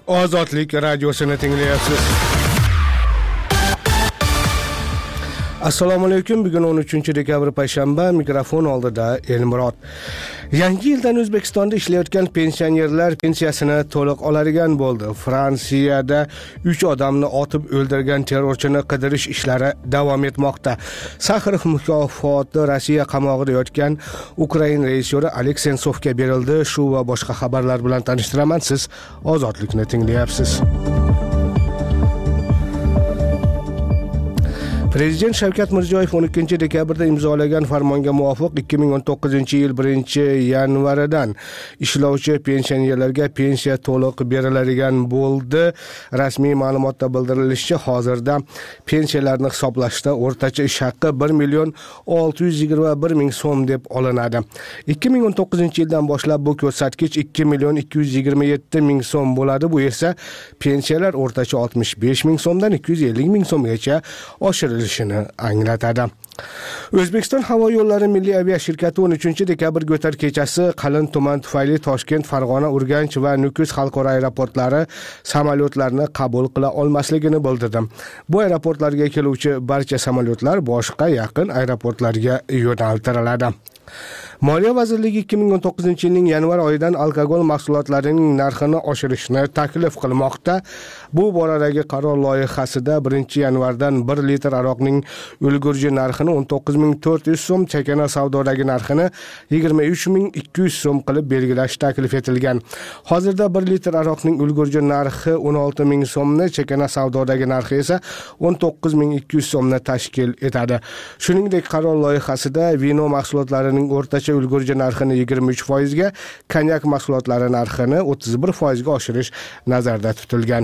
Ozodlik radiosini tinglayapsiz. Assalomu alaykum. Bugun 13 dekabr payshanba, mikrofon oldida Elmurod. Yangi yildan O'zbekistonda ishlayotgan pensionerlar pensiyasini to'liq oladigan bo'ldi. Fransiyada 3 odamni otib o'ldirgan terrorchini qidirish ishlari davom etmoqda. Sakharov mukofoti Rossiya qamog'ida yotgan Ukraina rejissyori Aleks Sensovga berildi. Shu va boshqa xabarlar bilan tanishtiraman. Siz Ozodlikni tinglayapsiz. Prezident Shavkat Mirziyoyev 12 dekabrda imzolagan farmonga muvofiq 2019-yil 1-yanvaridan ishlovchi pensionerlarga pensiya to'liq beriladigan bo'ldi. Rasmiy ma'lumotda bildirilishicha, hozirda pensiyalarni hisoblashda o'rtacha ish haqqi 1,621,000 so'm deb olinadi. 2019-yildan boshlab bu ko'rsatkich 2,227,000 so'm bo'ladi. Bu esa pensiyalar o'rtacha 65,000 so'mdan 250,000 so'mgacha oshiriladi anglatadi. O'zbekiston havo yo'llari milliy aviashirkati 13 dekabr o'tar kechasi qalin tuman tufayli Toshkent, Farg'ona, Urganch va Nukus xalqaro aeroportlari samolyotlarni qabul qila olmasligini bildirdi. Bu aeroportlarga keluvchi barcha samolyotlar boshqa yaqin aeroportlarga yo'naltiriladi. Moliya vazirligi 2019-yilning yanvar oyidan alkogol mahsulotlarining narxini oshirishni taklif qilmoqda. Bu boradagi qaror loyihasida 1-yanvardan 1 litr aroqning ulgurji narxini 19,400 so'm, chakana savdodagi narxini 23,200 so'm qilib belgilash taklif etilgan. Hozirda 1 litr aroqning ulgurji narxi 16,000 so'mni, chakana savdodagi narxi esa 19,200 so'mni tashkil etadi. Shuningdek, qaror loyihasida vino mahsulotlarining o'rtacha ulgurji narxini 23% ga, konyak mahsulotlari narxini 31% ga oshirish nazarda tutilgan.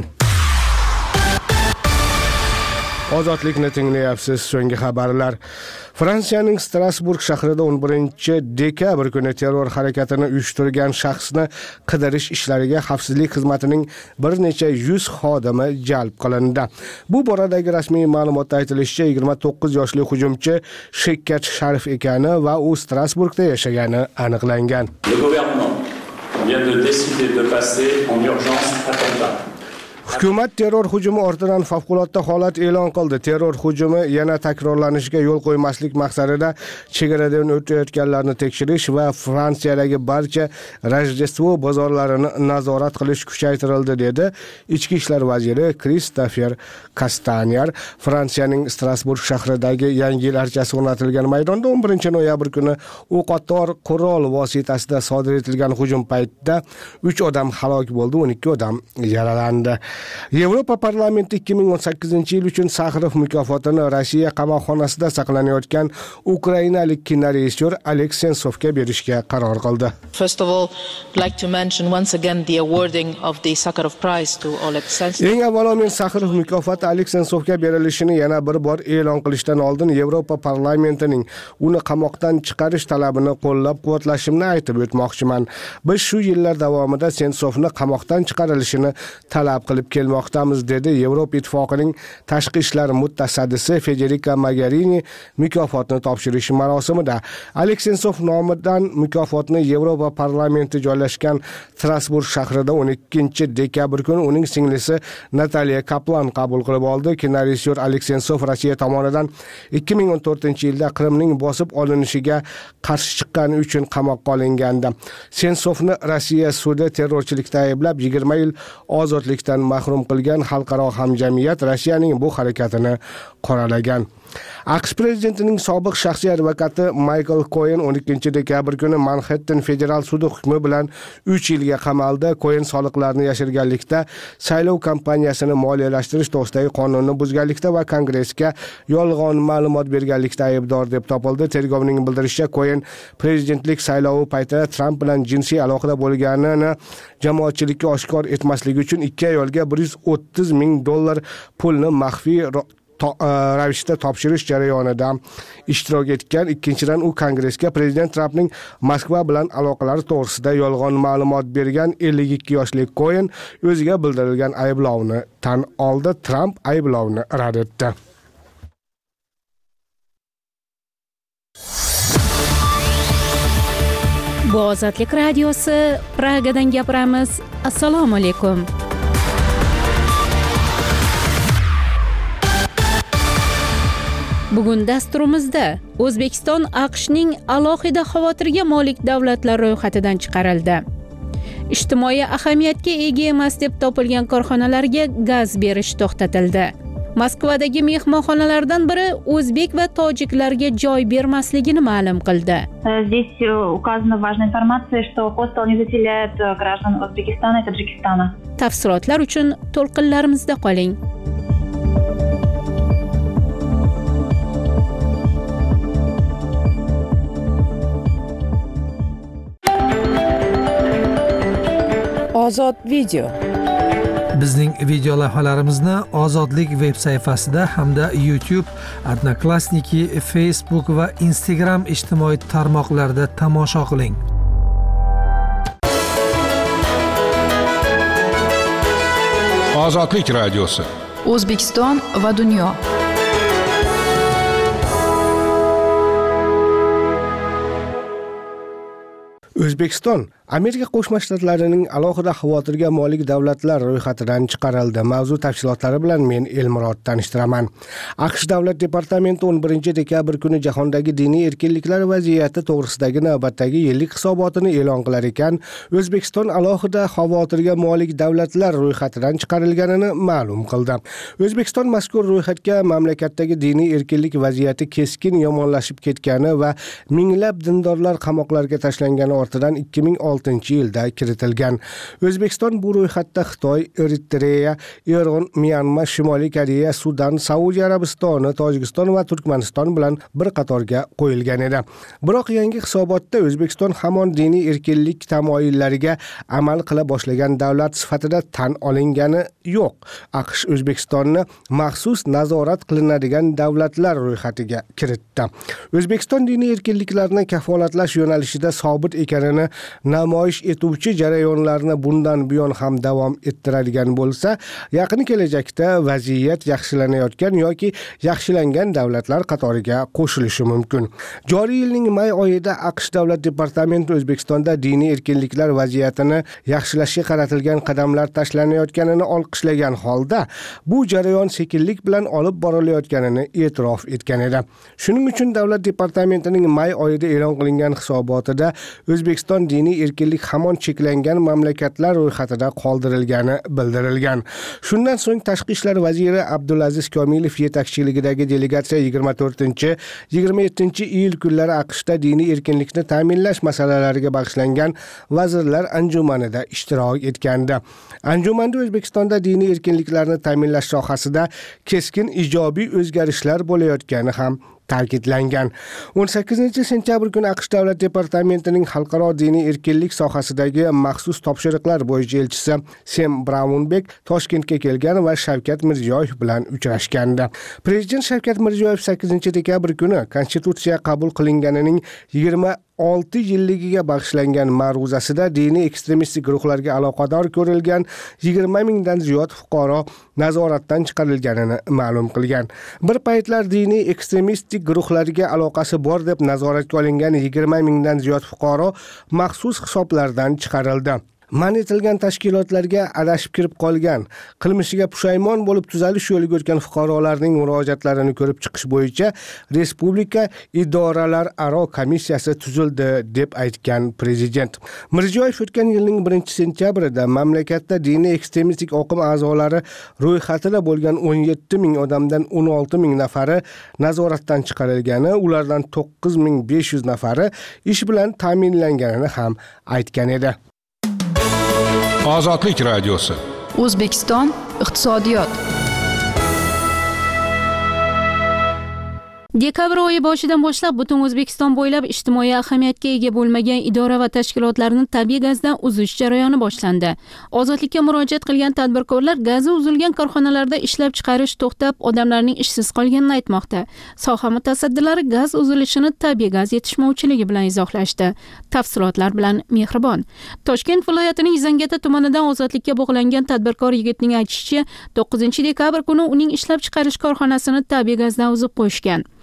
Ozodlikni tinglayapsiz. So'nggi xabarlar. Fransiyaning Strasburg shahrida 11 dekabr kuni terror harakatini uyushtirgan shaxsni qidirish ishlariga xavfsizlik xizmatining bir necha 100 xodimi jalb qilindi. Bu boradagi rasmiy ma'lumotda aytilishicha, 29 yoshli hujumchi Shekkat Sharif ekani va u Strasburgda yashagani aniqlangan. Le gouvernement vient de décider de passer en urgence attentat. Hukumat terror hujumi ortidan favqulodda holat e'lon qildi. Terror hujumi yana takrorlanishiga yo'l qo'ymaslik maqsadida chegaradan o'tayotganlarni tekshirish va Fransiyadagi barcha Rojdestvo bozorlarini nazorat qilish kuchaytirildi, dedi Ichki ishlar vaziri Kristofer Kastanyer. Fransiyaning Strasburg shahridagi Yangi yil archasi o'rnatilgan maydonda 11 noyabr kuni o'qotar qurol vositasida sodir etilgan hujum paytida 3 odam halok bo'ldi, 12 odam yaralandi. Yevropa parlamenti 2018-yil uchun Sakharov mukofotini Rossiya qamoqxonasida saqlanayotgan ukrainalik kinorejissyor Aleks Sensovga berishga qaror qildi. First of all, I'd like to mention once again the awarding of the Sakharov Prize to Oleg Sentsov. Eng avvalo men Sakharov mukofoti Aleks Sensovga berilishini yana bir bor e'lon qilishdan oldin Yevropa parlamentining uni qamoqdan chiqarish talabini qo'llab-quvvatlashimni aytib o'tmoqchiman. Biz shu yillar davomida Sentsovni qamoqdan chiqarilishini talab qilib kelmoqdamiz, dedi Yevropa Ittifoqining tashqi ishlar mutasaddisi Federica Mogherini mukofotni topshirish marosimida. Aleks Sensov nomidan mukofotni Yevropa parlamenti joylashgan Strasburg shahrida 12 dekabr kuni uning singlisi Nataliya Kaplan qabul qilib oldi. Kinorejissyor Aleks Sensov Rossiya tomonidan 2014-yilda Qrimning bosib olinishiga qarshi chiqqani uchun qamoqqa olingandi. Sensovni Rossiya sudi terrorchilikda ayblab 20 yil ozodlikdan mahrum qilgan xalqaro hamjamiyat Rossiyaning bu harakatini qoralagan. AQSh prezidentining sobiq shaxsiy advokati Michael Cohen 12 dekabr kuni Manhattan federal sudi hukmi bilan 3 yilga qamaldi. Cohen soliqlarni yashirganlikda, saylov kampaniyasini moliyalashtirish to'g'risidagi qonunni buzganlikda va Kongressga yolg'on ma'lumot berganlikda aybdor deb topildi. Tergovning bildirishicha, Cohen prezidentlik saylovi paytida Trump bilan jinsiy aloqada bo'lganini jamoatchilikka oshkor etmasligi uchun 2 ayolga $130,000 pulni maxfiy ravishda topshirish jarayonida ishtirok etgan. Ikkinchidan, u Kongressga prezident Trumpning Moskva bilan aloqalari to'g'risida yolg'on ma'lumot bergan 52 yoshli Cohen o'ziga bildirilgan ayblovni tan oldi. Trump ayblovni rad etdi. Bu Ozodlik radiosi, Pragadan gapiramiz. Assalomu alaykum. Bugun dasturimizda O'zbekiston AQShning alohida xavotirga molik davlatlar ro'yxatidan chiqarildi. Ijtimoiy ahamiyatga ega emas deb topilgan korxonalarga gaz berish to'xtatildi. Moskvadagi mehmonxonalardan biri o'zbek va tojiklarga joy bermasligini ma'lum qildi. Здесь указана важная информация, что хостел не заселяет граждан Узбекистана и Таджикистана. Tafsilotlar uchun to'lqinlarimizda qoling. Ozod video. Bizning video lavhalarimizni Ozodlik veb sayfasida hamda YouTube, Odnoklassniki, Facebook va Instagram ijtimoiy tarmoqlarida tomosha qiling. Ozodlik radiosi. O'zbekiston va dunyo. O'zbekiston Amerika Qo'shma Shtatlarining alohida xavotirga molik davlatlar ro'yxatidan chiqarildi. Mavzu tafsilotlari bilan men Elmurod tanishtiraman. AQSh Davlat departamenti 11 dekabr kuni jahondagi diniy erkinliklar vaziyati to'g'risidagi navbatdagi yillik hisobotini e'lon qilar ekan, O'zbekiston alohida xavotirga molik davlatlar ro'yxatidan chiqarilganini ma'lum qildi. O'zbekiston mazkur ro'yxatga mamlakatdagi diniy erkinlik vaziyati keskin yomonlashib ketgani va minglab dindorlar qamoqlarga tashlangani ortidan 2006-yilda kiritilgan. O'zbekiston bu ro'yxatda Xitoy, Eritreya, Eron, Myanma, Shimoliy Koreya, Sudan, Saudiya Arabistoni, Tojikiston va Turkmaniston bilan bir qatorga qo'yilgan edi. Biroq yangi hisobotda O'zbekiston hamon diniy erkinlik tamoyillariga amal qila boshlagan davlat sifatida tan olingani yo'q. AQSh O'zbekistonni maxsus nazorat qilinadigan davlatlar ro'yxatiga kiritdi. O'zbekiston diniy erkinliklarni kafolatlash yo'nalishida sobit ekanini namoyish etuvchi jarayonlarni bundan buyon ham davom ettiradigan bo'lsa, yaqin kelajakda vaziyat yaxshilanayotgan yoki yaxshilangan davlatlar qatoriga qo'shilishi mumkin. Joriy yilning may oyida AQSh Davlat departamenti O'zbekistonda diniy erkinliklar vaziyatini yaxshilashga qaratilgan qadamlar tashlanayotganini olqishlagan holda, bu jarayon sekinlik bilan olib borilayotganini e'tirof etgan edi. Shuning uchun Davlat departamentining may oyida e'lon qilingan hisobotida O'zbekiston diniy erkinlik hamon cheklangan mamlakatlar ro'yxatida qoldirilgani bildirilgan. Shundan so'ng Tashqi ishlar vaziri Abdulaziz Komilov yetakchiligidagi delegatsiya 24-27 kunlari AQShda diniy erkinlikni ta'minlash masalalariga bag'ishlangan vazirlar anjumanida ishtirok etgandi. Anjumanda O'zbekistonda diniy erkinliklarni ta'minlash sohasida keskin ijobiy o'zgarishlar bo'layotgani ham ta'kidlangan. 18-sentyabr kuni AQSh Davlat departamentining xalqaro diniy erkinlik sohasidagi maxsus topshiriqlar bo'yicha elchisi Sem Braunbek Toshkentga kelgan va Shavkat Mirziyoyev bilan uchrashgandi. Prezident Shavkat Mirziyoyev 8-dekabr kuni Konstitutsiya qabul qilinganining 26 yilligiga bag'ishlangan ma'ruzasida diniy ekstremistik guruhlarga aloqador ko'rilgan 20 mingdan ziyod fuqaro nazoratdan chiqarilganini ma'lum qilgan. Bir paytlar diniy ekstremistik guruhlarga aloqasi bor deb nazoratga olingan 20 mingdan ziyod fuqaro maxsus hisoblardan chiqarildi. Man etilgan tashkilotlarga adashib kirib qolgan, qilmishiga pushaymon bo'lib tuzalish yo'liga o'tgan fuqarolarning murojaatlarini ko'rib chiqish bo'yicha Respublika idoralararo komissiyasi tuzildi deb aytgan prezident. Mirziyoyev o'tgan yilning 1-sentyabrida mamlakatda diniy ekstremistik oqim a'zolari ro'yxatida bo'lgan 17 ming odamdan 16 ming nafari nazoratdan chiqarilgani, ulardan 9500 nafari ish bilan ta'minlanganini ham aytgan edi. Ozodlik radiosi. O'zbekiston iqtisodiyot. Dekabr oyi boshidan boshlab butun O'zbekiston bo'ylab ijtimoiy ahamiyatga ega bo'lmagan idora va tashkilotlarni tabiiy gazdan uzish jarayoni boshlandi. Ozodlikka murojaat qilgan tadbirkorlar gazi uzilgan korxonalarda ishlab chiqarish to'xtab, odamlarning ishsiz qolganini aytmoqda. Soha mutasaddilari gaz uzilishini tabiiy gaz yetishmovchiligi bilan izohlashdi. Tafsilotlar bilan Mehribon. Toshkent viloyatining Zangata tumanidan ozodlikka bog'langan tadbirkor yigitning aytishicha, 9 dekabr kuni uning ishlab chiqarish korxonasini tabiiy gazdan uzib qo'yishgan.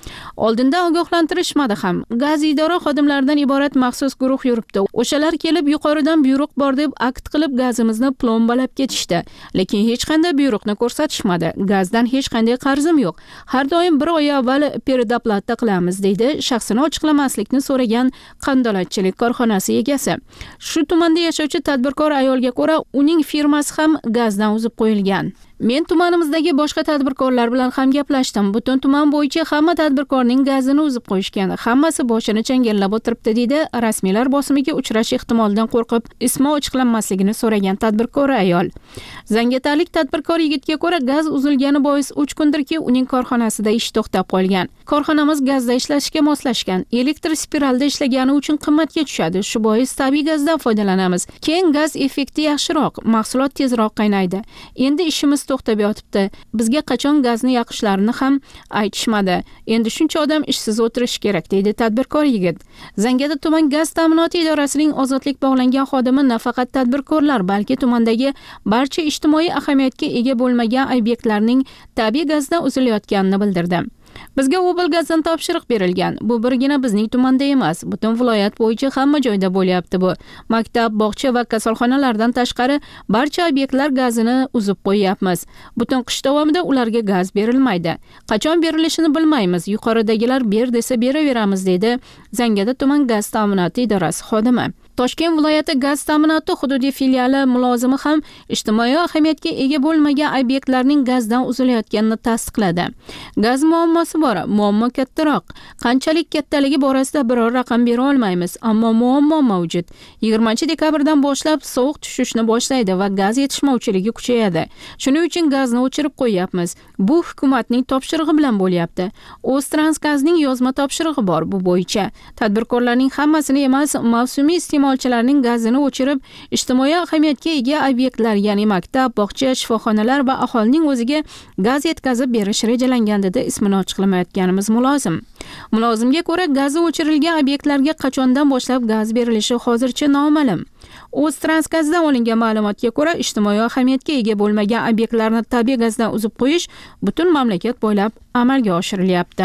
Oldinda ogohlantirishmadi ham. Gaz idora xodimlaridan iborat maxsus guruh yuribdi. O'shalar kelib yuqoridan buyruq bor deb akt qilib gazimizni plombalab ketishdi. Lekin hech qanday buyruqni ko'rsatishmadi. Gazdan hech qanday qarzim yo'q. Har doim bir oy avval peredoplata qilamiz deydi shaxsini ochiqlamaslikni so'ragan qandolatchilik korxonasi egasi. Shu tumanda yashovchi tadbirkor ayolga ko'ra, uning firmasi ham gazdan uzib qo'yilgan. Men tumanimizdagi boshqa tadbirkorlar bilan ham gaplashdim. Butun tuman bo'yicha hamma tadbirkorning gazini uzib qo'yishgan. Hammasi boshini changallab o'tiribdi deydi rasmiylar bosimiga uchrash ehtimolidan qo'rqib ismi ochiqlanmasligini so'ragan tadbirkor ayol. Zangiotalik tadbirkor yigitga ko'ra, gaz uzilgani bois 3 kundirki uning korxonasida ish to'xtab qolgan. Korxonamiz gazda ishlashga moslashgan. Elektr spiralda ishlagani uchun qimmatga tushadi. Shu bois tabiiy gazdan foydalanamiz. Keyin gaz effekti yaxshiroq, mahsulot tezroq qaynaydi. Endi ishimiz to'xtab yotibdi. Bizga qachon gazni yoqishlarini ham aytishmadi. Endi shuncha odam ishsiz o'tirish kerak deydi tadbirkor yigit. Zangiota tuman gaz ta'minoti idorasining ozodlik bog'langan xodimi nafaqat tadbirkorlar, balki tumandagi barcha ijtimoiy ahamiyatga ega bo'lmagan obyektlarning tabiiy gazdan uzilayotganini bildirdi. Bizga Obel gazdan topshiriq berilgan. Bu birgina bizning tumanda emas, butun viloyat bo'yicha hamma joyda bo'lyapti bu. Maktab, bog'cha va kasalxonalardan tashqari barcha obyektlar gazini uzib qo'yapmiz. Butun qish davomida ularga gaz berilmaydi. Qachon berilishini bilmaymiz. Yuqoridagilar ber desa beraveramiz deydi Zangiota tuman gaz ta'minoti idorasi xodimi. Toshkent viloyati gaz ta'minoti hududiy filiali mulozimi ham ijtimoiy ahamiyatga ega bo'lmagan obyektlarning gazdan uzilayotganini tasdiqladi. Gaz muammosi bor, muammo kattaroq. Qanchalik kattaligi borasida biror raqam bera olmaymiz, ammo muammo mavjud. 20-dekabrdan boshlab sovuq tushishni boshlaydi va gaz yetishmovchiligi kuchayadi. Shuning uchun gazni o'chirib qo'yapmiz. Bu hukumatning topshirig'i bilan bo'lyapti. O'ztransgazning yozma topshirig'i bor bu bo'yicha. Tadbirkorlarning hammasini emas, mavsumiy iste'molchilarning gazini o'chirib, ijtimoiy ahamiyatga ega obyektlar, ya'ni maktab, bog'cha, shifoxonalar va aholining o'ziga gaz yetkazib berish rejalangan dedi ismini ochiqlamayotganimiz mulozim. Mulozimga ko'ra, gazi o'chirilgan obyektlarga qachondan boshlab gaz berilishi hozircha noma'lum. O'ztransgazdan olingan ma'lumotga ko'ra, ijtimoiy ahamiyatga ega bo'lmagan obyektlarni tabiiy gazdan uzib qo'yish butun mamlakat bo'ylab amalga oshirilyapti.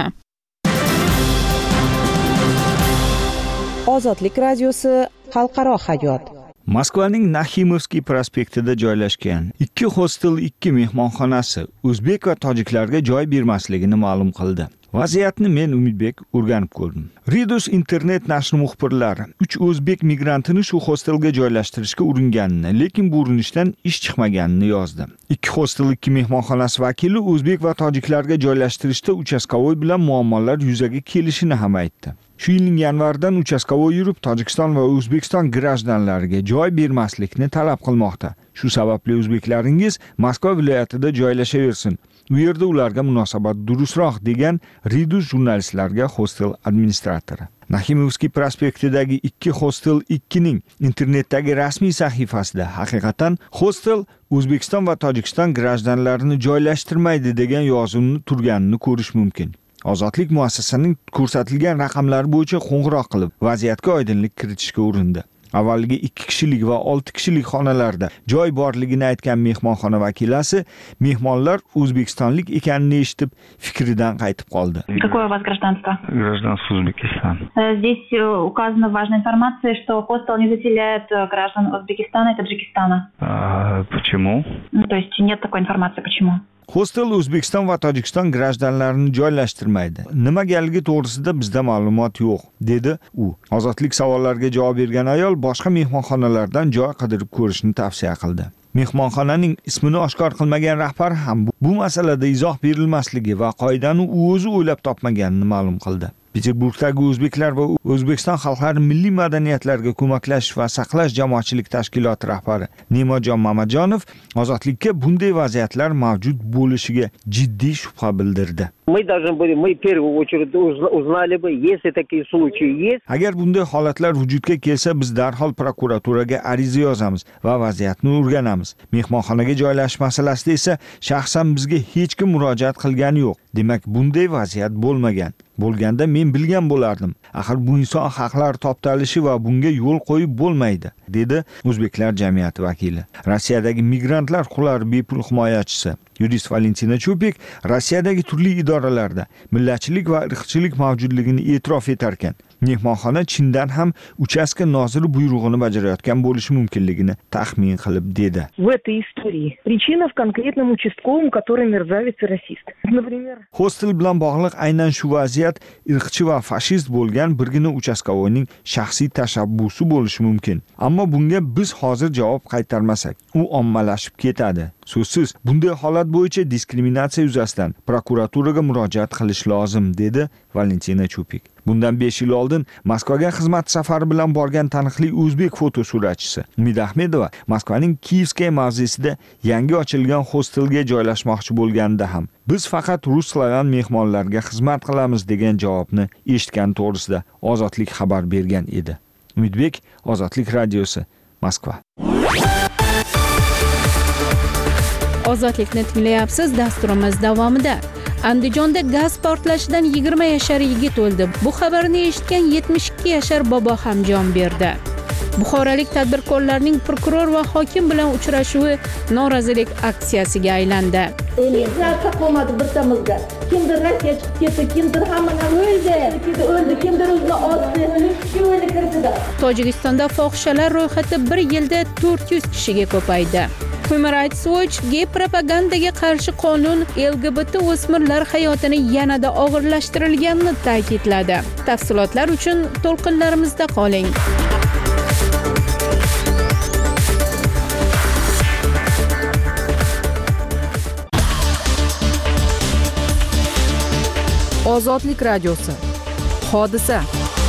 Ozodlik radiosi xalqaro hayot. Moskvaning Naximovskiy prospektida joylashgan 2 hostel, 2 mehmonxonasi o'zbek va tojiklarga joy bermasligini ma'lum qildi. Vaziyatni men Umidbek o'rganib ko'rdim. Ridus internet nashri muxbirlari 3 o'zbek migrantini shu hostelga joylashtirishga uringanini, lekin bu urinishdan ish chiqmaganini yozdi. 2 hostel, 2 mehmonxonasi vakili o'zbek va tojiklarga joylashtirishda uchastkovoy bilan muammolar yuzaga kelishini ham aytdi. Shu yilning yanvaridan uchastkovoy yurib, Tojikiston va O'zbekiston grajdanlariga joy bermaslikni talab qilmoqda. Shu sababli o'zbeklaringiz Moskva viloyatida joylashaversin. U yerda ularga munosabat durustroq degan Ridus jurnalistlarga hostel administratori. Naximovskiy prospektidagi 2 hostel 2 ning internetdagi rasmiy sahifasida haqiqatan hostel O'zbekiston va Tojikiston grajdanlarini joylashtirmaydi degan yozuvni turganini ko'rish mumkin. Ozodlik muassasasining ko'rsatilgan raqamlari bo'yicha qo'ng'iroq qilib, vaziyatga oydinlik kiritishga urindi. Avvaliga 2 kishilik va 6 kishilik xonalarda joy borligini aytgan mehmonxona vakilasi mehmonlar o'zbekistonlik ekanini eshitib fikridan qaytib qoldi. Какое у вас гражданство? Гражданство Узбекистан. Здесь указана важная информация, что хостел не заселяет граждан Узбекистана и Таджикистана. Почему? То есть нет такой информации, почему? Hostel O'zbekiston va Tojikiston grajdanlarini joylashtirmaydi. Nimagaligi to'g'risida bizda ma'lumot yo'q, dedi u. Ozodlik savollariga javob bergan ayol boshqa mehmonxonalardan joy qidirib ko'rishni tavsiya qildi. Mehmonxonaning ismini oshkor qilmagan rahbar ham bu masalada izoh berilmasligi va qoidani u o'zi o'ylab topmaganini ma'lum qildi. Peterburgdagi o'zbeklar va O'zbekiston xalqlari milliy madaniyatlarga ko'maklash va saqlash jamoatchilik tashkiloti rahbari Ne'matjon Mamatjonov ozodlikka bunday vaziyatlar mavjud bo'lishiga jiddiy shubha bildirdi. Мы должны были, мы в первую очередь узнали бы, если такие случаи есть. Agar bunday holatlar vujudga kelsa, biz darhol prokuraturaga ariza yozamiz va vaziyatni o'rganamiz. Mehmonxonaga joylashish masalasida esa shaxsan bizga hech kim murojaat qilgani yo'q. Demak, bunday vaziyat bo'lmagan. bo'lganda men bilgan bo'lardim. Axir bu inson haqlari toptalishi va bunga yo'l qo'yib bo'lmaydi, dedi O'zbeklar jamiyati vakili. Rossiyadagi migrantlar huquqlari bepul himoyachisi yurist Valentina Chupik Rossiyadagi turli idoralarda millatchilik va irqchilik mavjudligini e'tirof etar ekan. Mehmonxona chindan ham uchastka noziri buyrug'ini bajarayotgan bo'lishi mumkinligini taxmin qilib dedi. В этой истории причина в конкретном участковом, который мерзавец и расист. Например, hostel bilan bog'liq aynan shu vaziyat irqchi va fashist bo'lgan birgina uchastkovoyning shaxsiy tashabbusi bo'lishi mumkin. Ammo bunga biz hozir javob qaytarmasak, u ommalashib ketadi. So'zsiz, bunday holat bo'yicha diskriminatsiya yuzasidan prokuraturaga murojaat qilish lozim, dedi Valentina Chupik. Bundan 5 yil oldin Moskvaga xizmat safari bilan borgan taniqli o'zbek fotosuratchisi Umid Ahmedova Moskvaning Kiyevskaya mavzesida yangi ochilgan hostelga joylashmoqchi bo'lganda ham biz faqat rus-slavan mehmonlarga xizmat qilamiz degan javobni eshitgan to'g'risida Ozodlik xabar bergan edi. Umidbek, Ozodlik radiosi, Moskva. Ozodlikni tinglayapsiz. Dasturimiz davomida Andijonda gaz portlashidan 20 yashar yigit o'ldi. Bu xabarni eshitgan 72 yashar bobo ham jon berdi. Buxorolik tadbirkorlarning prokuror va hokim bilan uchrashuvi norozilik aksiyasiga aylandi. Elektraka qolmadi birtamizga. Kimdir Rossiya chiqib ketdi, kimdir hammadan o'ldi, kimdir o'zini otdi, shu o'yini kiritdi. Tojikistonda fohishalar ro'yxati 1 yilda 400 kishiga ko'paydi. Human Rights Watch gay propagandaga qarshi qonun LGBT o'smirlar hayotini yanada og'irlashtirilganini ta'kidladi. Tafsilotlar uchun to'lqinlarimizda qoling. Ozodlik radiosi. Hodisa.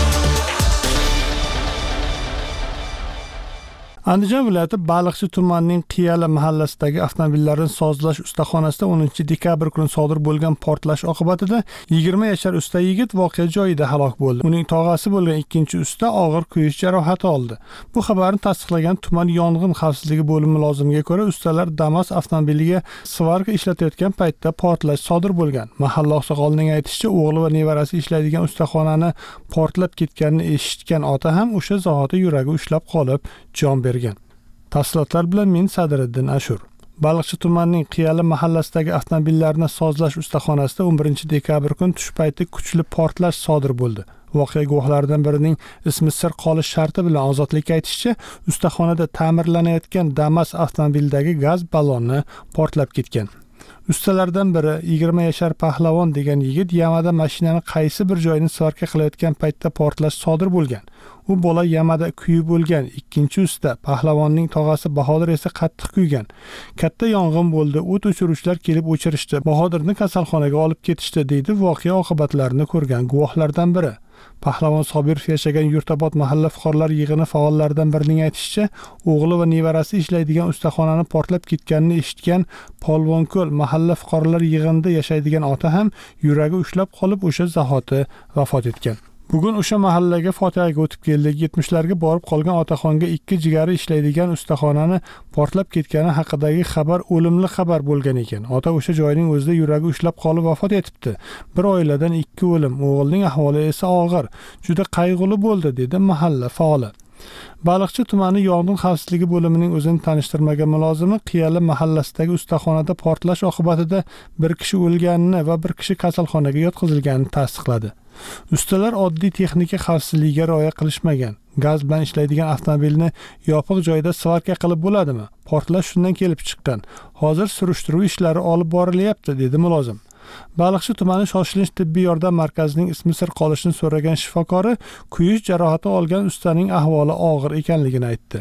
Andijon viloyati Baliqchi tumanining Qiyali mahallasidagi avtomobillarni sozlash ustaxonasida 10-dekabr kuni sodir bo'lgan portlash oqibatida 20 yashar usta yigit voqea joyida halok bo'ldi. Uning tog'asi bo'lgan ikkinchi usta og'ir kuyish jarohati oldi. Bu xabarni tasdiqlagan tuman yong'in xavfsizligi bo'limi mulozimiga ko'ra, ustalar Damas avtomobiliga svarka ishlatayotgan paytda portlash sodir bo'lgan. Mahalla oqsoqolining aytishicha, o'g'li va nevarasi ishlaydigan ustaxonani portlab ketganini eshitgan ota ham o'sha zahoti yuragi ushlab qolib, jon bergan. Tafsilotlar bilan men Sadiriddin Ashur. Baliqchi tumanining Qiyali mahallasidagi avtomobillarni sozlash ustaxonasida 11-dekabr kuni tush payti kuchli portlash sodir bo'ldi. Voqea guvohlaridan birining ismi sir qolish sharti bilan Ozodlikka aytishicha, ustaxonada ta'mirlanayotgan Damas avtomobilidagi gaz balloni portlab ketgan. Ustalardan biri 20 yashar Pahlavon degan yigit yamada mashinani qaysi bir joyini svarka qilayotgan paytda portlash sodir bo'lgan. U bola yamada kuyib o'lgan. Ikkinchi usta Pahlavonning tog'asi Bahodir esa qattiq kuygan. Katta yong'in bo'ldi. O't o'chiruvchilar kelib o'chirishdi. Bahodirni kasalxonaga olib ketishdi, deydi voqea oqibatlarini ko'rgan guvohlardan biri. Pahlavon Sobirov yashagan Yurtabod mahalla fuqarolar yig'ini faollaridan birining aytishicha, o'g'li va nevarasi ishlaydigan ustaxonani portlab ketganini eshitgan Polvonko'l mahalla fuqarolar yig'inida yashaydigan ota ham yuragi ushlab qolib o'sha zahoti vafot etgan. Bugun o'sha mahallaga fotihaga o'tib keldik. 70larga borib qolgan otaxonga 2 jigari ishlaydigan ustaxonani portlab ketgani haqidagi xabar o'limli xabar bo'lgan ekan. Ota o'sha joyning o'zida yuragi ushlab qolib vafot etibdi. Bir oiladan 2 o'lim, o'g'ilning ahvoli esa og'ir. Juda qayg'uli bo'ldi, dedi mahalla faoli. Baliqchi tumani yong'in xavfsizligi bo'limining o'zini tanishtirmagan mulozimi Qiyali mahallasidagi ustaxonada portlash oqibatida bir kishi o'lganini va bir kishi kasalxonaga yotqizilganini tasdiqladi. Ustalar oddiy texnika xavfsizligiga rioya qilishmagan. Gaz bilan ishlaydigan avtomobilni yopiq joyda svarka qilib bo'ladimi? Portlash shundan kelib chiqqan. Hozir surishtiruv ishlari olib borilyapti, dedi mulozim. Baliqchi tumani shoshilinch tibbiy yordam markazining ismi sir qolishini so'ragan shifokori kuyish jarohati olgan ustaning ahvoli og'ir ekanligini aytdi.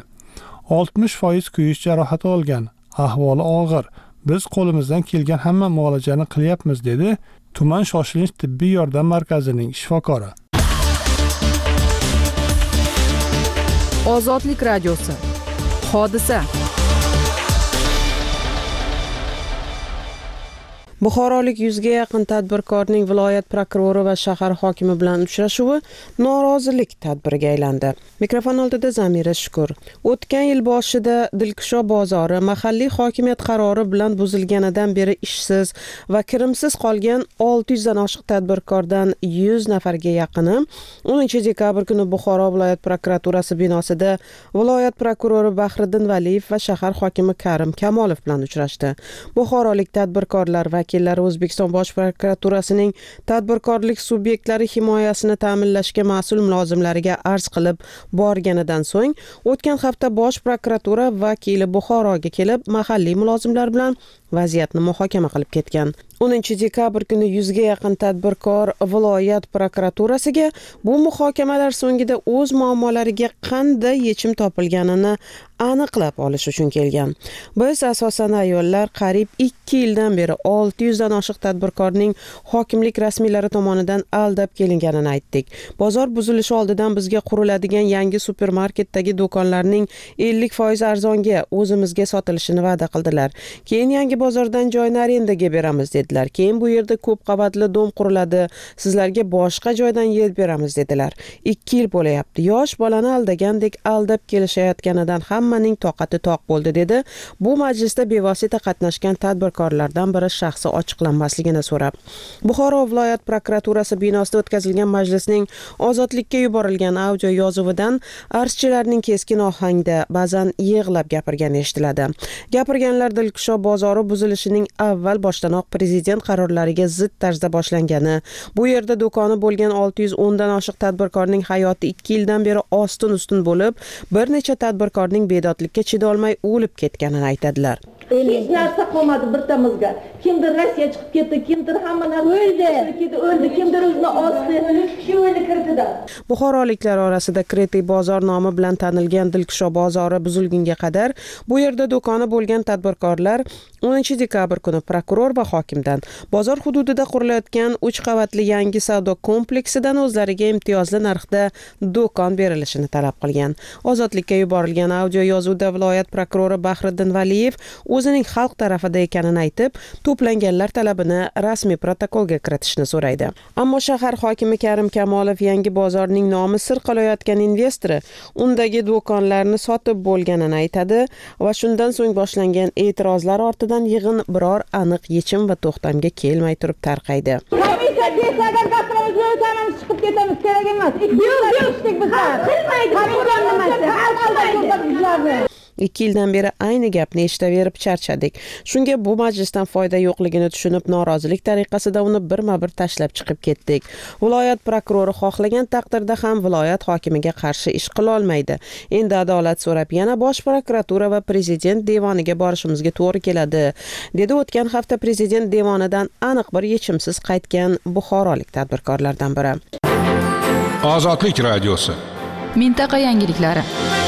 60% kuyish jarohati olgan, ahvoli og'ir. Biz qo'limizdan kelgan hamma muolajani qilyapmiz, dedi tuman shoshilinch tibbiy yordam markazining shifokori. Ozodlik radiosi. Hodisa. Buxorolik 100 ga yaqin tadbirkorning viloyat prokurori va shahar hokimi bilan uchrashuvi norozilik tadbiriga aylandi. Mikrofon oldida Zamira Shukur. O'tgan yil boshida Dilkusho bozori mahalliy hokimiyat qarori bilan buzilganidan beri ishsiz va kirimsiz qolgan 600 dan oshiq tadbirkordan 100 nafarga yaqini 10 dekabr kuni Buxoro viloyat prokuraturasi binosida viloyat prokurori Bahriddin Valiyev va shahar hokimi Karim Kamolov bilan uchrashdi. Buxorolik tadbirkorlar vakillari O'zbekiston Bosh prokuraturasining tadbirkorlik subyektlari himoyasini ta'minlashga mas'ul mulozimlariga arz qilib borganidan so'ng o'tgan hafta Bosh prokuratura vakili Buxoroga kelib mahalliy mulozimlar bilan vaziyatni muhokama qilib ketgan. 10 dekabr kuni 100 ga yaqin tadbirkor viloyat prokuraturasiga bu muhokamalar so'ngida o'z muammolariga qanday yechim topilganini aniqlab olish uchun kelgan. Biz asosan ayollar qariyb 2 yildan beri 600 dan oshiq tadbirkorning hokimlik rasmiylari tomonidan aldab kelinganini aytdik. Bozor buzilishi oldidan bizga quriladigan yangi supermarketdagi do'konlarning 50% arzonga o'zimizga sotilishini va'da qildilar. Keyin yangi bozordan joyni arendaga beramiz dedilar. Keyin bu yerda ko'p qavatli dom quriladi, sizlarga boshqa joydan yer beramiz dedilar. 2 yil bo'layapti. Yosh bolani aldagandek aldab kelishayotganidan hammaning toqati toq bo'ldi dedi. Bu majlisda bevosita qatnashgan tadbirkorlardan biri shaxsi ochiqlanmasligini so'rab. Buxoro viloyat prokuraturasi binosida o'tkazilgan majlisning ozodlikka yuborilgan audio yozuvidan arzchilarning keskin ohangda ba'zan yig'lab gapirgani eshitiladi. Gapirganlar Dilkusho bozori buzilishining avval boshdanoq prezident qarorlariga zid tarzda boshlangani, bu yerda do'koni bo'lgan 610 dan oshiq tadbirkorning hayoti 2 yildan beri ostin-ustun bo'lib, bir necha tadbirkorning bedodlikka chidolmay o'lib ketganini aytadilar. Hech narsa qolmadi birtamizga. Kimdir Rossiya chiqib ketdi, kimdir hamma narsa o'ldi, kimdir o'zini osdi, shu o'yni kiritdi. Buxoroliklar orasida Kretiy bozor nomi bilan tanilgan Dilkusho bozori buzilgunga qadar bu yerda do'koni bo'lgan tadbirkorlar 10 dekabr kuni prokuror va hokimdan bozor hududida qurilayotgan 3 qavatli yangi savdo kompleksidan o'zlariga imtiyozli narxda do'kon berilishini talab qilgan. Ozodlikka yuborilgan audio yozuvda viloyat prokurori Bahriddin Valiyev o'zining xalq tarafida ekanini aytib, to'planganlar talabini rasmiy protokolga kiritishni so'raydi. Ammo shahar hokimi Karim Kamolov yangi bozorning nomi sir qolayotgan investori undagi do'konlarni sotib bo'lganini aytadi va shundan so'ng boshlangan e'tirozlar ortidan yig'in biror aniq yechim va to'xtamga kelmay turib tarqaydi. Komissiya agar gapiramiz, o'tamiz, chiqib ketamiz, kerak emas. Qilmaydi. 2 yildan beri ayni gapni eshitaverib charchadik. Shunga bu majlisdan foyda yo'qligini tushunib, norozilik tariqasida uni birma-bir tashlab chiqib ketdik. Viloyat prokurori xohlagan taqdirda ham viloyat hokimiga qarshi ish qila olmaydi. Endi adolat so'rab yana Bosh prokuratura va prezident devoniga borishimizga to'g'ri keladi, dedi o'tgan hafta prezident devonidan aniq bir yechimsiz qaytgan buxorolik tadbirkorlardan biri. Ozodlik radiosi. Mintaqa yangiliklari.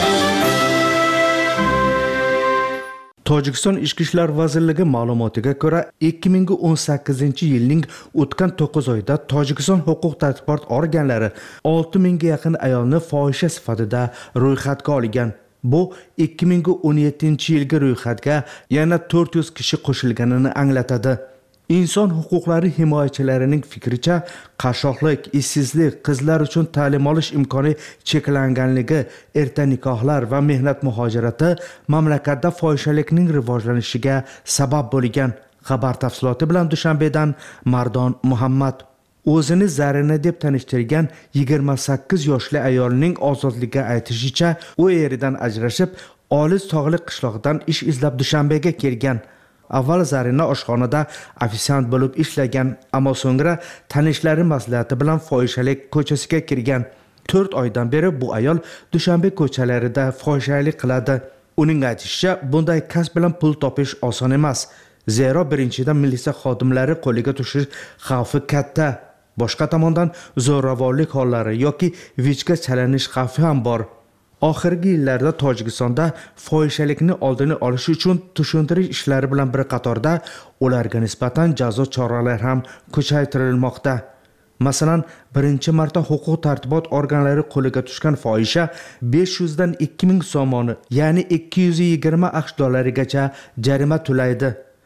Tojikiston Ichki ishlar vazirligi ma'lumotiga ko'ra, 2018-yilning o'tgan 9 oyda Tojikiston huquq-tartibot organlari 6000 ga yaqin ayolni fohisha sifatida ro'yxatga olgan. Bu 2017-yilgi ro'yxatga yana 400 kishi qo'shilganini anglatadi. Inson huquqlari himoyachilarining fikricha, qashshoqlik, ishsizlik, qizlar uchun ta'lim olish imkoni cheklanganligi, erta nikohlar va mehnat muhojirati mamlakatda fohishalikning rivojlanishiga sabab bo'lgan. Xabar tafsiloti bilan Dushanbedan Mardon Muhammad. O'zini Zarina deb tanishtirgan 28 yoshli ayolning ozodlikka aytishicha, u eridan ajrashib, olis tog'li qishloqdan ish izlab Dushanbega kelgan. Avval Zarina oshxonada ofisiant bo'lib ishlagan, ammo so'ngra tanishlari maslahati bilan fohishalik ko'chasiga kirgan. 4 oydan beri bu ayol Dushanbe ko'chalarida fohishalik qiladi. Uning aytishicha, bunday kasb bilan pul topish oson emas. Zero birinchidan militsiya xodimlari qo'liga tushish xavfi katta. Boshqa tomondan zo'ravonlik hollari yoki vijga chalanish xavfi ham bor. Oxirgi yillarda Tojikistonda fohishalikni oldini olish uchun tushuntirish ishlari bilan bir qatorda ularga nisbatan jazo choralari ham kuchaytirilmoqda. Masalan, birinchi marta huquq-tartibot organlari qo'liga tushgan fohisha 500 dan 2000 so'moni, ya'ni 220 AQSh dollarigacha jarima to'laydi.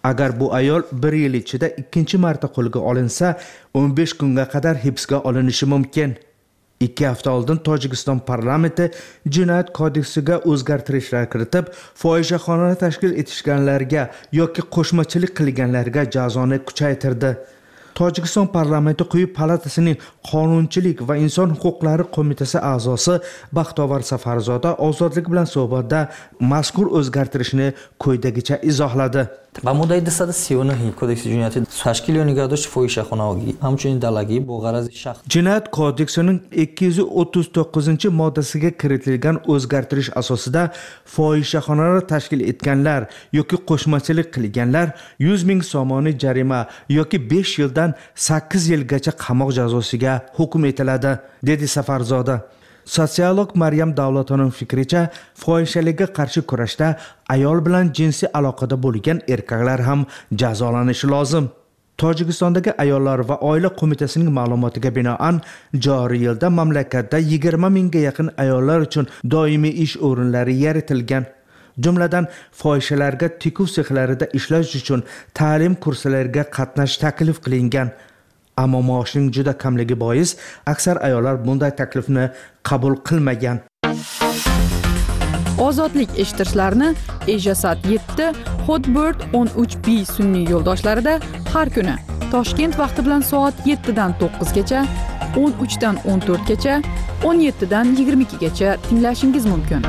Agar bu ayol 1 yil ichida ikkinchi marta qo'lga olinsa, 15 kunga qadar hibsga olinishi mumkin. 2 hafta oldin Tojikiston parlamenti jinoyat kodeksiga o'zgartirishlar kiritib, fohishaxona tashkil etishganlarga yoki qo'shmachilik qilganlarga jazoni kuchaytirdi. Tojikiston parlamenti quyi palatasining qonunchilik va inson huquqlari qo'mitasi a'zosi Baxtovar Safarzoda ozodlik bilan suhbatda mazkur o'zgartirishni quyidagicha izohladi. ба моддаи 239 кодекси ҷинояти ташкили нигоҳдошти фоҳишахонавӣ ҳамчунин далагӣ бо ғарази шахс Jinoyat kodeksining 239-moddasiga kiritilgan o'zgartirish asosida fohishaxonalar tashkil etganlar yoki qo'shmachilik qilganlar 100 ming somoniy jarima yoki 5 yildan 8 yilgacha qamoq jazosiga hukm etiladi, dedi Safarzoda. Sotsiolog Maryam Davlatovning fikricha, fohishalikka qarshi kurashda ayol bilan jinsiy aloqada bo'lgan erkaklar ham jazolanishi lozim. Tojikistondagi ayollar va oila qo'mitasining ma'lumotiga binoan joriy yilda mamlakatda 20 mingga yaqin ayollar uchun doimiy ish o'rinlari yaratilgan. Jumladan fohishalarga tikuv sexlarida ishlash uchun ta'lim kurslariga qatnashish taklif qilingan. Ammo maoshning juda kamligi bois aksar ayollar bunday taklifni qabul qilmagan. Ozodlik eshitishlarini Ejasat 7, Hotbird 13B sun'iy yo'ldoshlarida har kuni Toshkent vaqti bilan soat 7 dan 9 gacha, 13 dan 14 gacha, 17 dan 22 gacha tinglashingiz mumkin.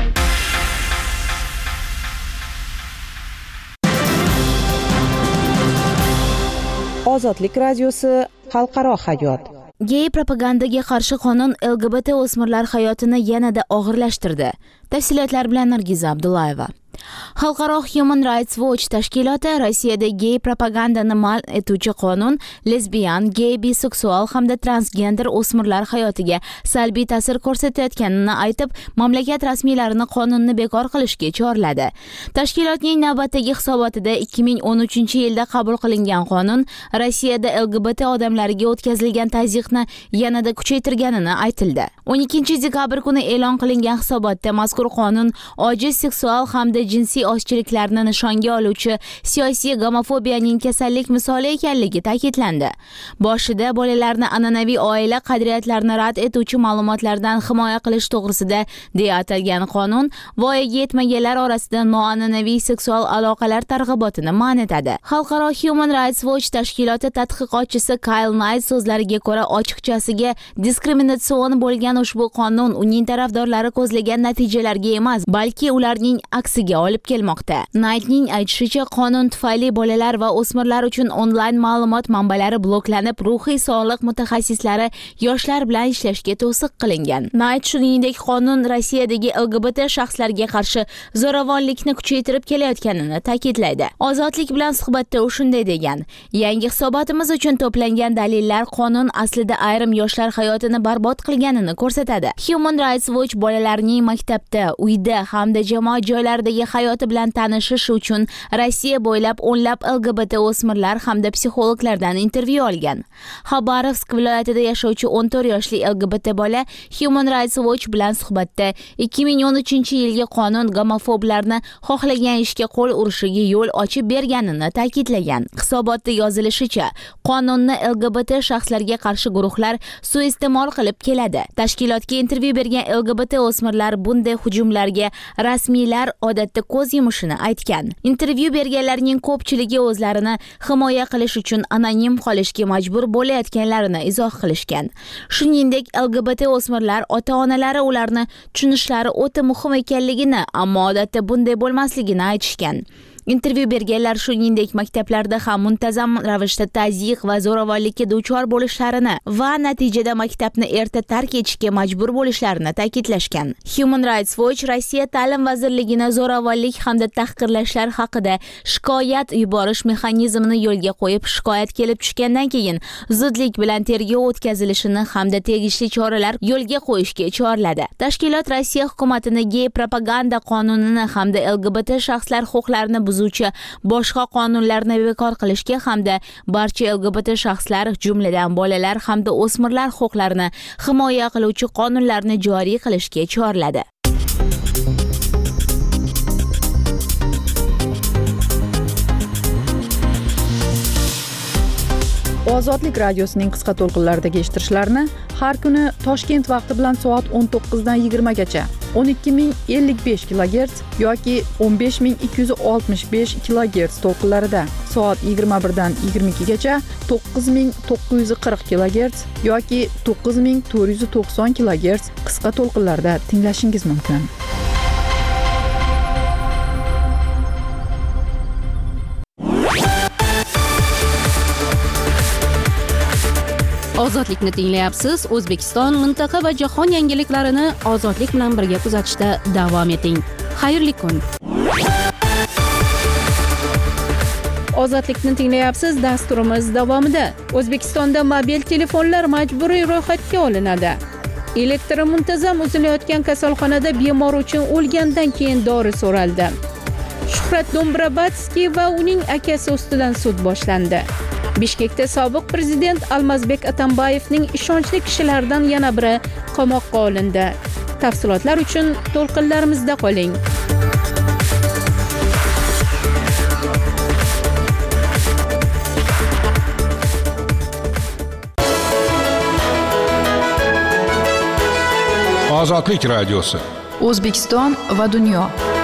Ozodlik radiosi xalqaro hayot. Gay propagandaga qarshi qonun LGBT o'smirlar hayotini yanada og'irlashtirdi. Tafsilotlar bilan Nargiza Abdullayeva. Xalqaro Human Rights Watch tashkiloti Rossiyada gay propagandani man etuvchi qonun lesbiyan, gay, biseksual hamda transgender o'smirlar hayotiga salbiy ta'sir ko'rsatayotganini aytib, mamlakat rasmiylarini qonunni bekor qilishga chorladi. Tashkilotning navbatdagi hisobotida 2013-yilda qabul qilingan qonun Rossiyada LGBT odamlariga o'tkazilgan tazyiqni yanada kuchaytirganini aytildi. 12 dekabr kuni e'lon qilingan hisobotda mazkur qonun ojiz seksual hamda jinsiy ozchiliklarni nishonga oluvchi siyosiy gomofobiyaning kasallik misoli ekanligi ta'kidlandi. Boshida bolalarni an'anaviy oila qadriyatlarini rad etuvchi ma'lumotlardan himoya qilish to'g'risida deya atalgan qonun voyaga yetmaganlar orasida noan'anaviy seksual aloqalar targ'ibotini man etadi. Xalqaro Human Rights Watch tashkiloti tadqiqotchisi Kyle Knight so'zlariga ko'ra, ochiqchasiga diskriminatsion bo'lgan ushbu qonun uning tarafdorlari ko'zlagan natijalarga emas, balki ularning aksiga olib kelmoqda. Knightning aytishicha, qonun tufayli bolalar va o'smirlar uchun onlayn ma'lumot manbalari bloklanib, ruhiy sog'liq mutaxassislari yoshlar bilan ishlashga to'siq qilingan. Knight shuningdek qonun Rossiyadagi LGBT shaxslarga qarshi zo'ravonlikni kuchaytirib kelayotganini ta'kidlaydi. Ozodlik bilan suhbatda u shunday degan: "Yangi hisobotimiz uchun to'plangan dalillar qonun aslida ayrim yoshlar hayotini barbod qilganini ko'rsatadi." Human Rights Watch bolalarning maktabda, uyda hamda jamoat joylaridagi hayoti bilan tanishish uchun Rossiya bo'ylab o'nlab LGBT o'smirlar hamda psixologlardan intervyu olgan. Xabarovsk viloyatida yashovchi 14 yoshli LGBT bola Human Rights Watch bilan suhbatda 2013-yilgi qonun gomofoblarni xohlagan ishga qo'l urishiga yo'l ochib berganini ta'kidlagan. Hisobotda yozilishicha, qonunni LGBT shaxslarga qarshi guruhlar suiiste'mol qilib keladi. Tashkilotga intervyu bergan LGBT o'smirlar bunday hujumlarga rasmiylar odatda ko'z yumishini aytgan. Intervyu berganlarning ko'pchiligi o'zlarini himoya qilish uchun anonim qolishga majbur bo'layotganlarini izoh qilishgan. Shuningdek, LGBT o'smirlar ota-onalari ularni tushunishlari o'ta muhim ekanligini, ammo odatda bunday bo'lmasligini aytishgan. Intervyu berganlar shuningdek maktablarda ham muntazam ravishda tazyiq va zo'ravonlikka duchor bo'lishlarini va natijada maktabni erta tark etishga majbur bo'lishlarini ta'kidlashgan. Human Rights Watch Rossiya ta'lim vazirligini zo'ravonlik hamda tahqirlashlar haqida shikoyat yuborish mexanizmini yo'lga qo'yib, shikoyat kelib tushgandan keyin zudlik bilan tergov o'tkazilishini hamda tegishli choralar yo'lga qo'yishga chorladi. Tashkilot Rossiya hukumatini gay propaganda qonunini hamda LGBT shaxslar huquqlarini buzuvchi boshqa qonunlarni bekor qilishga hamda barcha LGBT shaxslar, jumladan bolalar hamda o'smirlar huquqlarini himoya qiluvchi qonunlarni joriy qilishga chorladi. Ozodlik radiosining qisqa to'lqinlaridagi eshittirishlarni har kuni Toshkent vaqti bilan soat 19 dan 20 gacha 12055 kHz yoki 15265 kHz to'lqinlarida, soat 21 dan 22 gacha 9940 kHz yoki 9490 kHz qisqa to'lqinlarda tinglashingiz mumkin. Ozodlikni tinglayapsiz. O'zbekiston, mintaqa va jahon yangiliklarini ozodlik bilan birga kuzatishda davom eting. Xayrli kun. Ozodlikni tinglayapsiz. Dasturimiz davomida O'zbekistonda mobil telefonlar majburiy ro'yxatga olinadi. Elektri muntazam uzilayotgan kasalxonada bemor uchun o'lgandan keyin dori so'raldi. Shuhrat Dombrobatskiy va uning akasi ustidan sud boshlandi. Bishkekda sobiq prezident Almazbek Atambayevning ishonchli kishilaridan yana biri qamoqqa olindi. Tafsilotlar uchun to'lqinlarimizda qoling. Ozodlik radiosi. O'zbekiston va dunyo.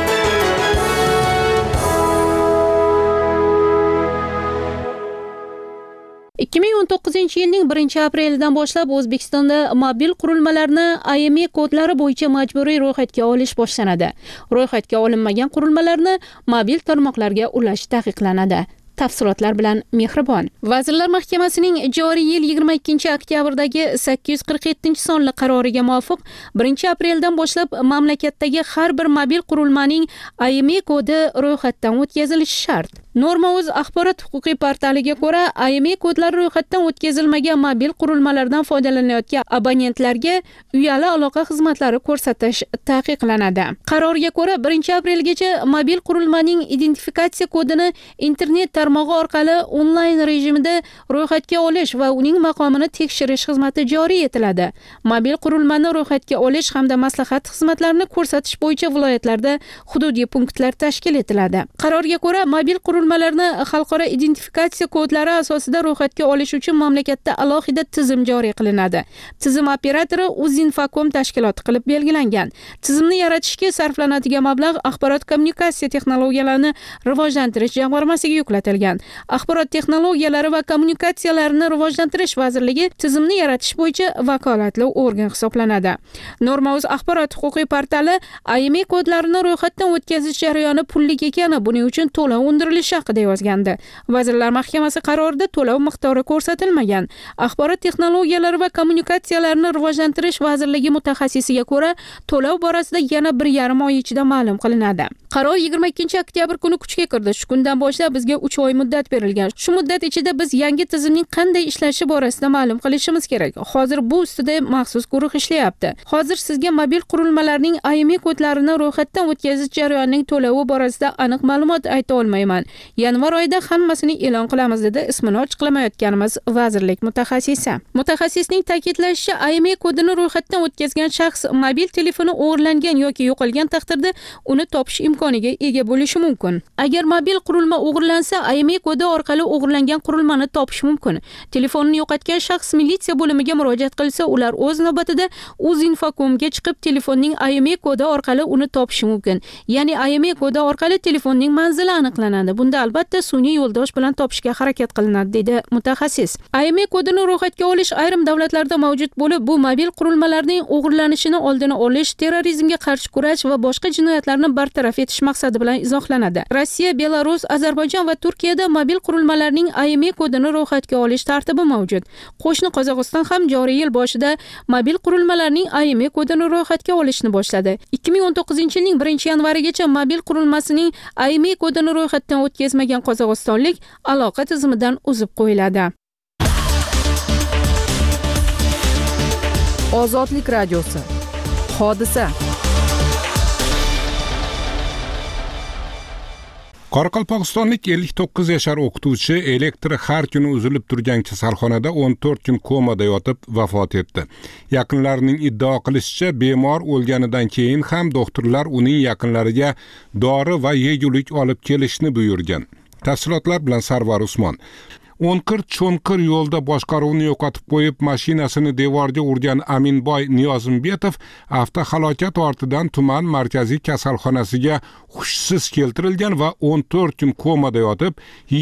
Yilning 1-aprelidan boshlab O'zbekistonda mobil qurilmalarni IMEI kodlari bo'yicha majburiy ro'yxatga olish boshlanadi. Ro'yxatga olinmagan qurilmalarni mobil tarmoqlarga ulash taqiqlanadi. Tafsilotlar bilan Mehribon. Vazirlar Mahkamasining joriy yil 22-oktyabrdagi 847-sonli qaroriga muvofiq 1-apreldan boshlab mamlakatdagi har bir mobil qurilmaning IMEI kodi ro'yxatdan o'tkazilishi shart. Norma.uz axborot huquqiy portaliga ko'ra, IMEI kodlari ro'yxatdan o'tkazilmagan mobil qurilmalardan foydalanayotgan abonentlarga uyali aloqa xizmatlari ko'rsatish taqiqlanadi. Qarorga ko'ra 1-aprelgacha mobil qurilmaning identifikatsiya kodini internet tarmog'i orqali onlayn rejimida ro'yxatga olish va uning maqomini tekshirish xizmati joriy etiladi. Mobil qurilmani ro'yxatga olish hamda maslahat xizmatlarini ko'rsatish bo'yicha viloyatlarda hududiy punktlar tashkil etiladi. Qarorga ko'ra, mobil qurilmalarni xalqaro identifikatsiya kodlari asosida ro'yxatga olish uchun mamlakatda alohida tizim joriy qilinadi. Tizim operatori Uzinfocom tashkiloti qilib belgilangan. Tizimni yaratishga sarflanadigan mablag' axborot kommunikatsiya texnologiyalarini rivojlantirish jamg'armasiga yuklatilgan. Axborot texnologiyalari va kommunikatsiyalarini rivojlantirish vazirligi tizimni yaratish bo'yicha vakolatli organ hisoblanadi. Norma.uz axborot huquqiy portali IMEI kodlarini ro'yxatdan o'tkazish jarayoni pullik ekani, buning uchun to'lov undirilishi haqida yozgandi. Vazirlar Mahkamasi qarorida to'lov miqdori ko'rsatilmagan. Axborot texnologiyalari va kommunikatsiyalarini rivojlantirish vazirligi mutaxassisiga ko'ra, to'lov borasida yana 1,5 oy ichida ma'lum qilinadi. Qaror 22-oktyabr kuni kuchga kirdi. Shu kundan boshlab bizga 3 oy muddat berilgan. Shu muddat ichida biz yangi tizimning qanday ishlashi borasida ma'lum qilishimiz kerak. Hozir bu ustida maxsus guruh ishlayapti. Hozir sizga mobil qurilmalarning IMEI kodlarini ro'yxatdan o'tkazish jarayonining to'lovi borasida aniq ma'lumot ayta olmayman. Yanvar oyida hammasini e'lon qilamiz, dedi ismini ochiqlamayotganimiz vazirlik mutaxassisi. Mutaxassisning ta'kidlashicha, IMEI kodini ro'yxatdan o'tkazgan shaxs mobil telefoni o'g'irlangan yoki yo'qolgan taqdirda uni topish imkoniga ega bo'lishi mumkin. Agar mobil qurilma o'g'irlansa, IMEI kodi orqali o'g'irlangan qurilmani topish mumkin. Telefonini yo'qotgan shaxs militsiya bo'limiga murojaat qilsa, ular o'z navbatida Uzinfocomga chiqib telefonning IMEI kodi orqali uni topishi mumkin. Ya'ni IMEI kodi orqali telefonning manzili aniqlanadi. Bunda albatta sun'iy yo'ldosh bilan topishga harakat qilinadi, dedi mutaxassis. IMEI kodini ro'yxatga olish ayrim davlatlarda mavjud bo'lib, bu mobil qurilmalarning o'g'irlanishini oldini olish, terrorizmga qarshi kurash va boshqa jinoyatlarni bartaraf etish maqsadi bilan izohlanadi. Rossiya, Belarus, Ozarbayjon va Turkiyada mobil qurilmalarning IMEI kodini ro'yxatga olish tartibi mavjud. Qo'shni Qozog'iston ham joriy yil boshida mobil qurilmalarning IMEI kodini ro'yxatga olishni boshladi. 2019-yilning 1-yanvarigacha mobil qurilmasining IMEI kodini ro'yxatdan o'tkazmagan qozog'istonlik aloqa tizimidan uzib qo'yiladi. Ozodlik radiosi. Hodisa. Qoraqalpog'istonlik 59 yashar o'qituvchi elektri har kuni uzilib turgan kasalxonada 14 kun komada yotib vafot etdi. Yaqinlarining iddao qilishicha, bemor o'lganidan keyin ham doktorlar uning yaqinlariga dori va yegulik olib kelishni buyurgan. Tafsilotlar bilan Sarvar Usmon. O'nqir-cho'nqir yo'lda boshqaruvni yo'qotib qo'yib, mashinasini devorga urgan Aminboy Niyozimbetov avtohalokat ortidan tuman markaziy kasalxonasiga hushsiz keltirilgan va 14 kun komada yotib,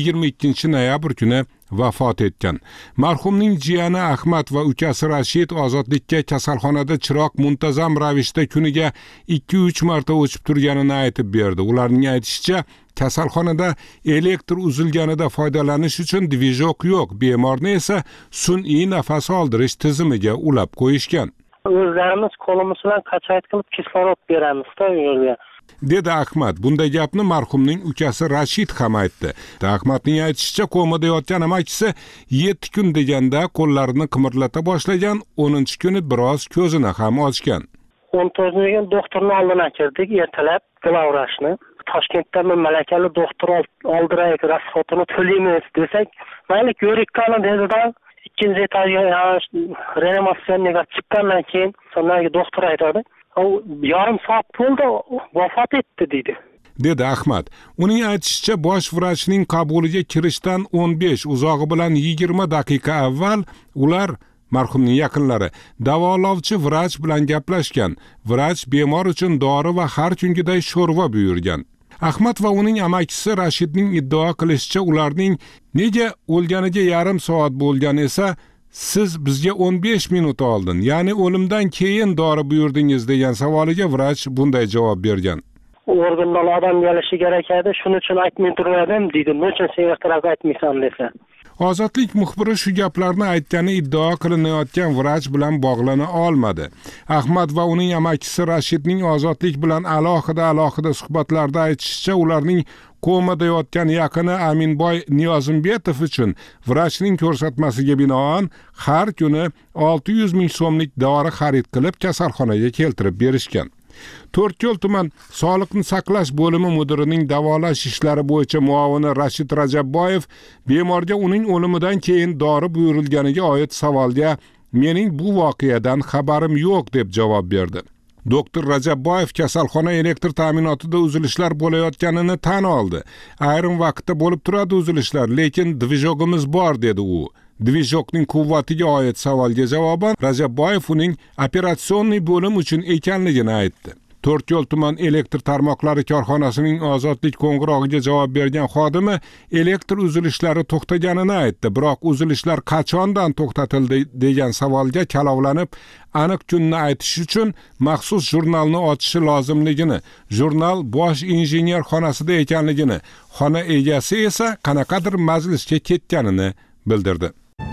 22 noyabr kuni vafot etgan. Marhumning jiyani Ahmad va ukasi Rashid ozodlikka kasalxonada chiroq muntazam ravishda kuniga 2-3 marta o'chib turganini aytib berdi. Ularning aytishicha, kasalxonada elektr uzilganida foydalanish uchun dvijok yo'q, bemorni esa sun'iy nafas oldirish tizimiga ulab qo'yishgan. O'zlarimiz qo'limiz bilan qachayt qilib kislorod beramiz-da yo'lga. Dedi Ahmad. Bunday gapni marhumning ukasi Rashid ham aytdi. Ahmadning aytishicha, komada yotgan amakisi 7 kun deganda qo'llarini qimirlata boshlagan, 10-kuni biroz ko'zini ham ochgan. 14-kun doktorning oldiga kirdik, ertalab glavvrashni. Toshkentdan malakali doktor oldiraylik, rasxotini to'laymiz desak, mayli ko'rik qilin dedi-da. Ikkinchi etajga reanimatsiyaga chiqqandan keyin sonraki doktor aytadi, yarim soat bo'ldi, vafot etdi dedi. Dedi Ahmad. Uning aytishicha, bosh vrachning qabuliga kirishdan 15, uzog'i bilan 20 daqiqa avval ular marhumning yaqinlari davolovchi vrach bilan gaplashgan. Vrach bemor uchun dori va har kungiday sho'rva buyurgan. Ahmad va uning amakisi Rashidning iddao qilishicha, ularning nega o'lganiga yarim soat bo'lgan esa, siz bizga 15 minut oldin, ya'ni o'limdan keyin dori buyurdingiz degan savoliga vrach bunday javob bergan. Organdan odam kelishi kerak edi, shuning uchun aytmay turmadim dedi. Nechun sen ertaroq aytmaysan desa. Ozodlik muxbiri shu gaplarni aytgani iddao qilinayotgan vrach bilan bog'lana olmadi. Ahmad va uning amakisi Rashidning Ozodlik bilan alohida suhbatlarda aytishicha, ularning komada yotgan yaqini Aminboy Niyozimbetov uchun vrachning ko'rsatmasiga binoan har kuni 600 ming so'mlik dori xarid qilib kasalxonaga keltirib berishgan. To'rtko'l tuman Sog'liqni saqlash bo'limi mudirining davolash ishlari bo'yicha muavini Rashid Rajabboyev bemorga uning o'limidan keyin dori buyurilganiga oid savolga "Mening bu voqeadan xabarim yo'q" deb javob berdi. Doktor Rajabboyev kasalxona elektr ta'minotida uzilishlar bo'layotganini tan oldi. Ayrim vaqtda bo'lib turadi uzilishlar, lekin dvijogimiz bor dedi u. Dvijokning quvvatiga oid savolga javoban Rajabboyev uning operatsionniy bo'lim uchun ekanligini aytdi. To'rtko'l tuman elektr tarmoqlari korxonasining Ozodlik qo'ng'irog'iga javob bergan xodimi elektr uzilishlari to'xtaganini aytdi, biroq uzilishlar qachondan to'xtatildi degan savolga kalovlanib, aniq kunni aytish uchun maxsus jurnalni ochishi lozimligini, jurnal bosh injener xonasida ekanligini, xona egasi esa qanaqadir majlisga ketganini bildirdi.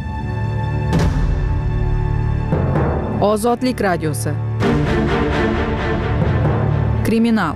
Ozodlik radiosi. Kriminal.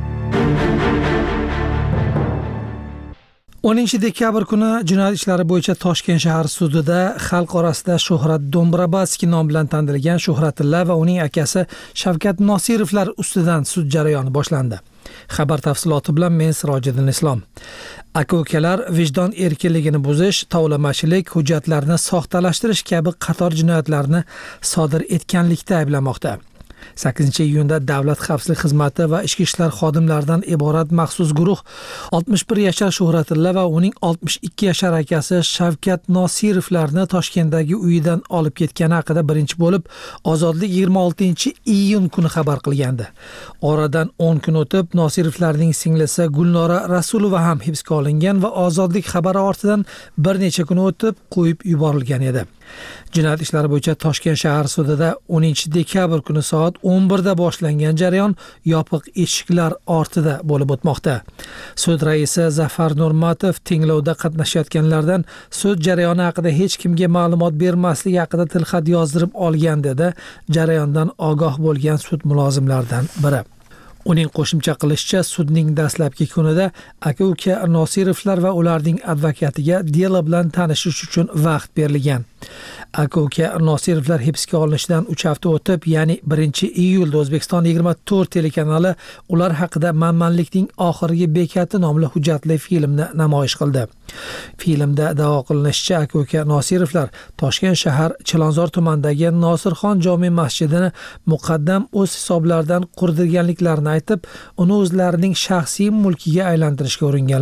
10 dekabr kuni jinoyat ishlari bo'yicha Toshkent shahar sudida xalq orasida Shuhrat Do'mbrobadskiy nom bilan tanilgan Shuhratilla va uning akasi Shavkat Nosirovlar ustidan sud jarayoni boshlandi. Xabar tafsiloti bilan men Sirojiddin Islom. Aka-ukalar vijdon erkinligini buzish, tovlamachilik, hujjatlarni soxtalashtirish kabi qator jinoyatlarni sodir etganlikda ayblanmoqda. 8-iyunda Davlat xavfsizlik xizmati va ichki ishlar xodimlaridan iborat maxsus guruh 61 yashar Shuhratilla va uning 62 yashar akasi Shavkat Nosirovlarni Toshkentdagi uyidan olib ketgani haqida birinchi bo'lib Ozodlik 26-iyun kuni xabar qilgandi. Oradan 10 kun o'tib Nosirovlarning singlisi Gulnora Rasulova ham hibsga olingan va Ozodlik xabari ortidan bir necha kun o'tib qo'yib yuborilgan edi. Jinoyat ishlari bo'yicha Toshkent shahar sudida 10 dekabr kuni soat 11 da boshlangan jarayon yopiq eshiklar ortida bo'lib o'tmoqda. Sud raisi Zafar Nurmatov tinglovda qatnashayotganlardan sud jarayoni haqida hech kimga ma'lumot bermasligi haqida tilxat yozdirib olgan dedi. Jarayondan ogoh bo'lgan sud mulozimlaridan biri. Uning qo'shimcha qilishicha, sudning dastlabki kunida aka-uka Nosirovlar va ularning advokatiga delo bilan tanishish uchun vaqt berilgan. Aka-uka Nosirovlar hibsga olinishidan 3 hafta o'tib, ya'ni 1-iyulda O'zbekiston 24 telekanali ular haqida Manmanlikning oxirgi bekati nomli hujjatli filmni namoyish qildi. Filmda da'vo qilinishicha, aka-uka Nosirovlar Toshkent shahar Chilonzor tumanidagi Nosirxon jome masjidini muqaddam o'z hisoblaridan qurdirganliklarini aytib, uni o'zlarining shaxsiy mulkiga aylantirishga uringanlar.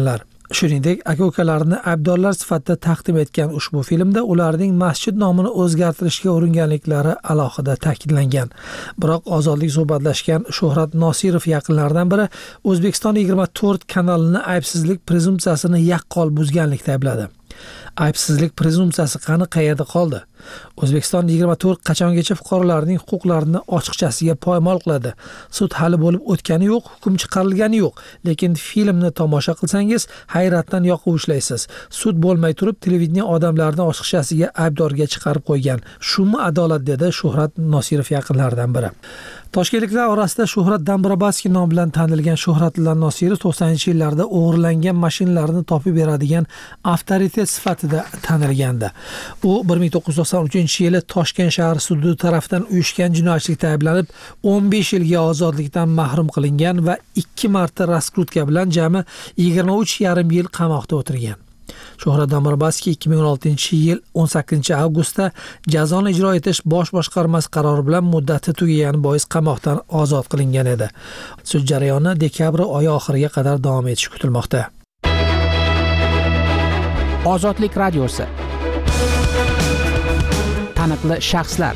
Shuningdek, aka-ukalarini aybdorlar sifatida taqdim etgan ushbu filmda ularning masjid nomini o'zgartirishga uringanliklari alohida ta'kidlangan. Biroq ozodlik suhbatlashgan Shuhrat Nosirov yaqinlaridan biri O'zbekiston 24 kanalini aybsizlik prezumpsiyasini yaqqol buzganlikda aybladi. Aybsizlik prezumpsiyasi qani qayerda qoldi? O'zbekiston 24 qachongacha fuqarolarning huquqlarini ochiqchasiga poymol qiladi? Sud hali bo'lib o'tgani yo'q, hukm chiqarilgani yo'q, lekin filmni tomosha qilsangiz hayratdan yoqib ushlaysiz. Sud bo'lmay turib televideniya odamlarni ochiqchasiga aybdorga chiqarib qo'ygan. Shumi adolat, dedi Shuhrat Nosirov yaqinlaridan biri. Toshkentliklar orasida Shuhrat Dambrabatskiy nomi bilan tanilgan Shuhratilla Nosirov 90-yillarda o'g'irlangan mashinalarni topib beradigan avtoritet sifatida tanilgandi. U 1993-yili Toshkent shahar sudi tomonidan uyushgan jinoyatchilikda ayblanib 15 yilga ozodlikdan mahrum qilingan va 2 marta raskrutka bilan jami 23,5 yil qamoqda o'tirgan. Shuhrat Dambrabatskiy 2016-yil 18-avgustda jazoni ijro etish bosh boshqarmasi qarori bilan muddati tugagani bois qamoqdan ozod qilingan edi. Sud jarayoni dekabr oyi oxiriga qadar davom etishi kutilmoqda. Ozodlik radiosi. Taniqli shaxslar.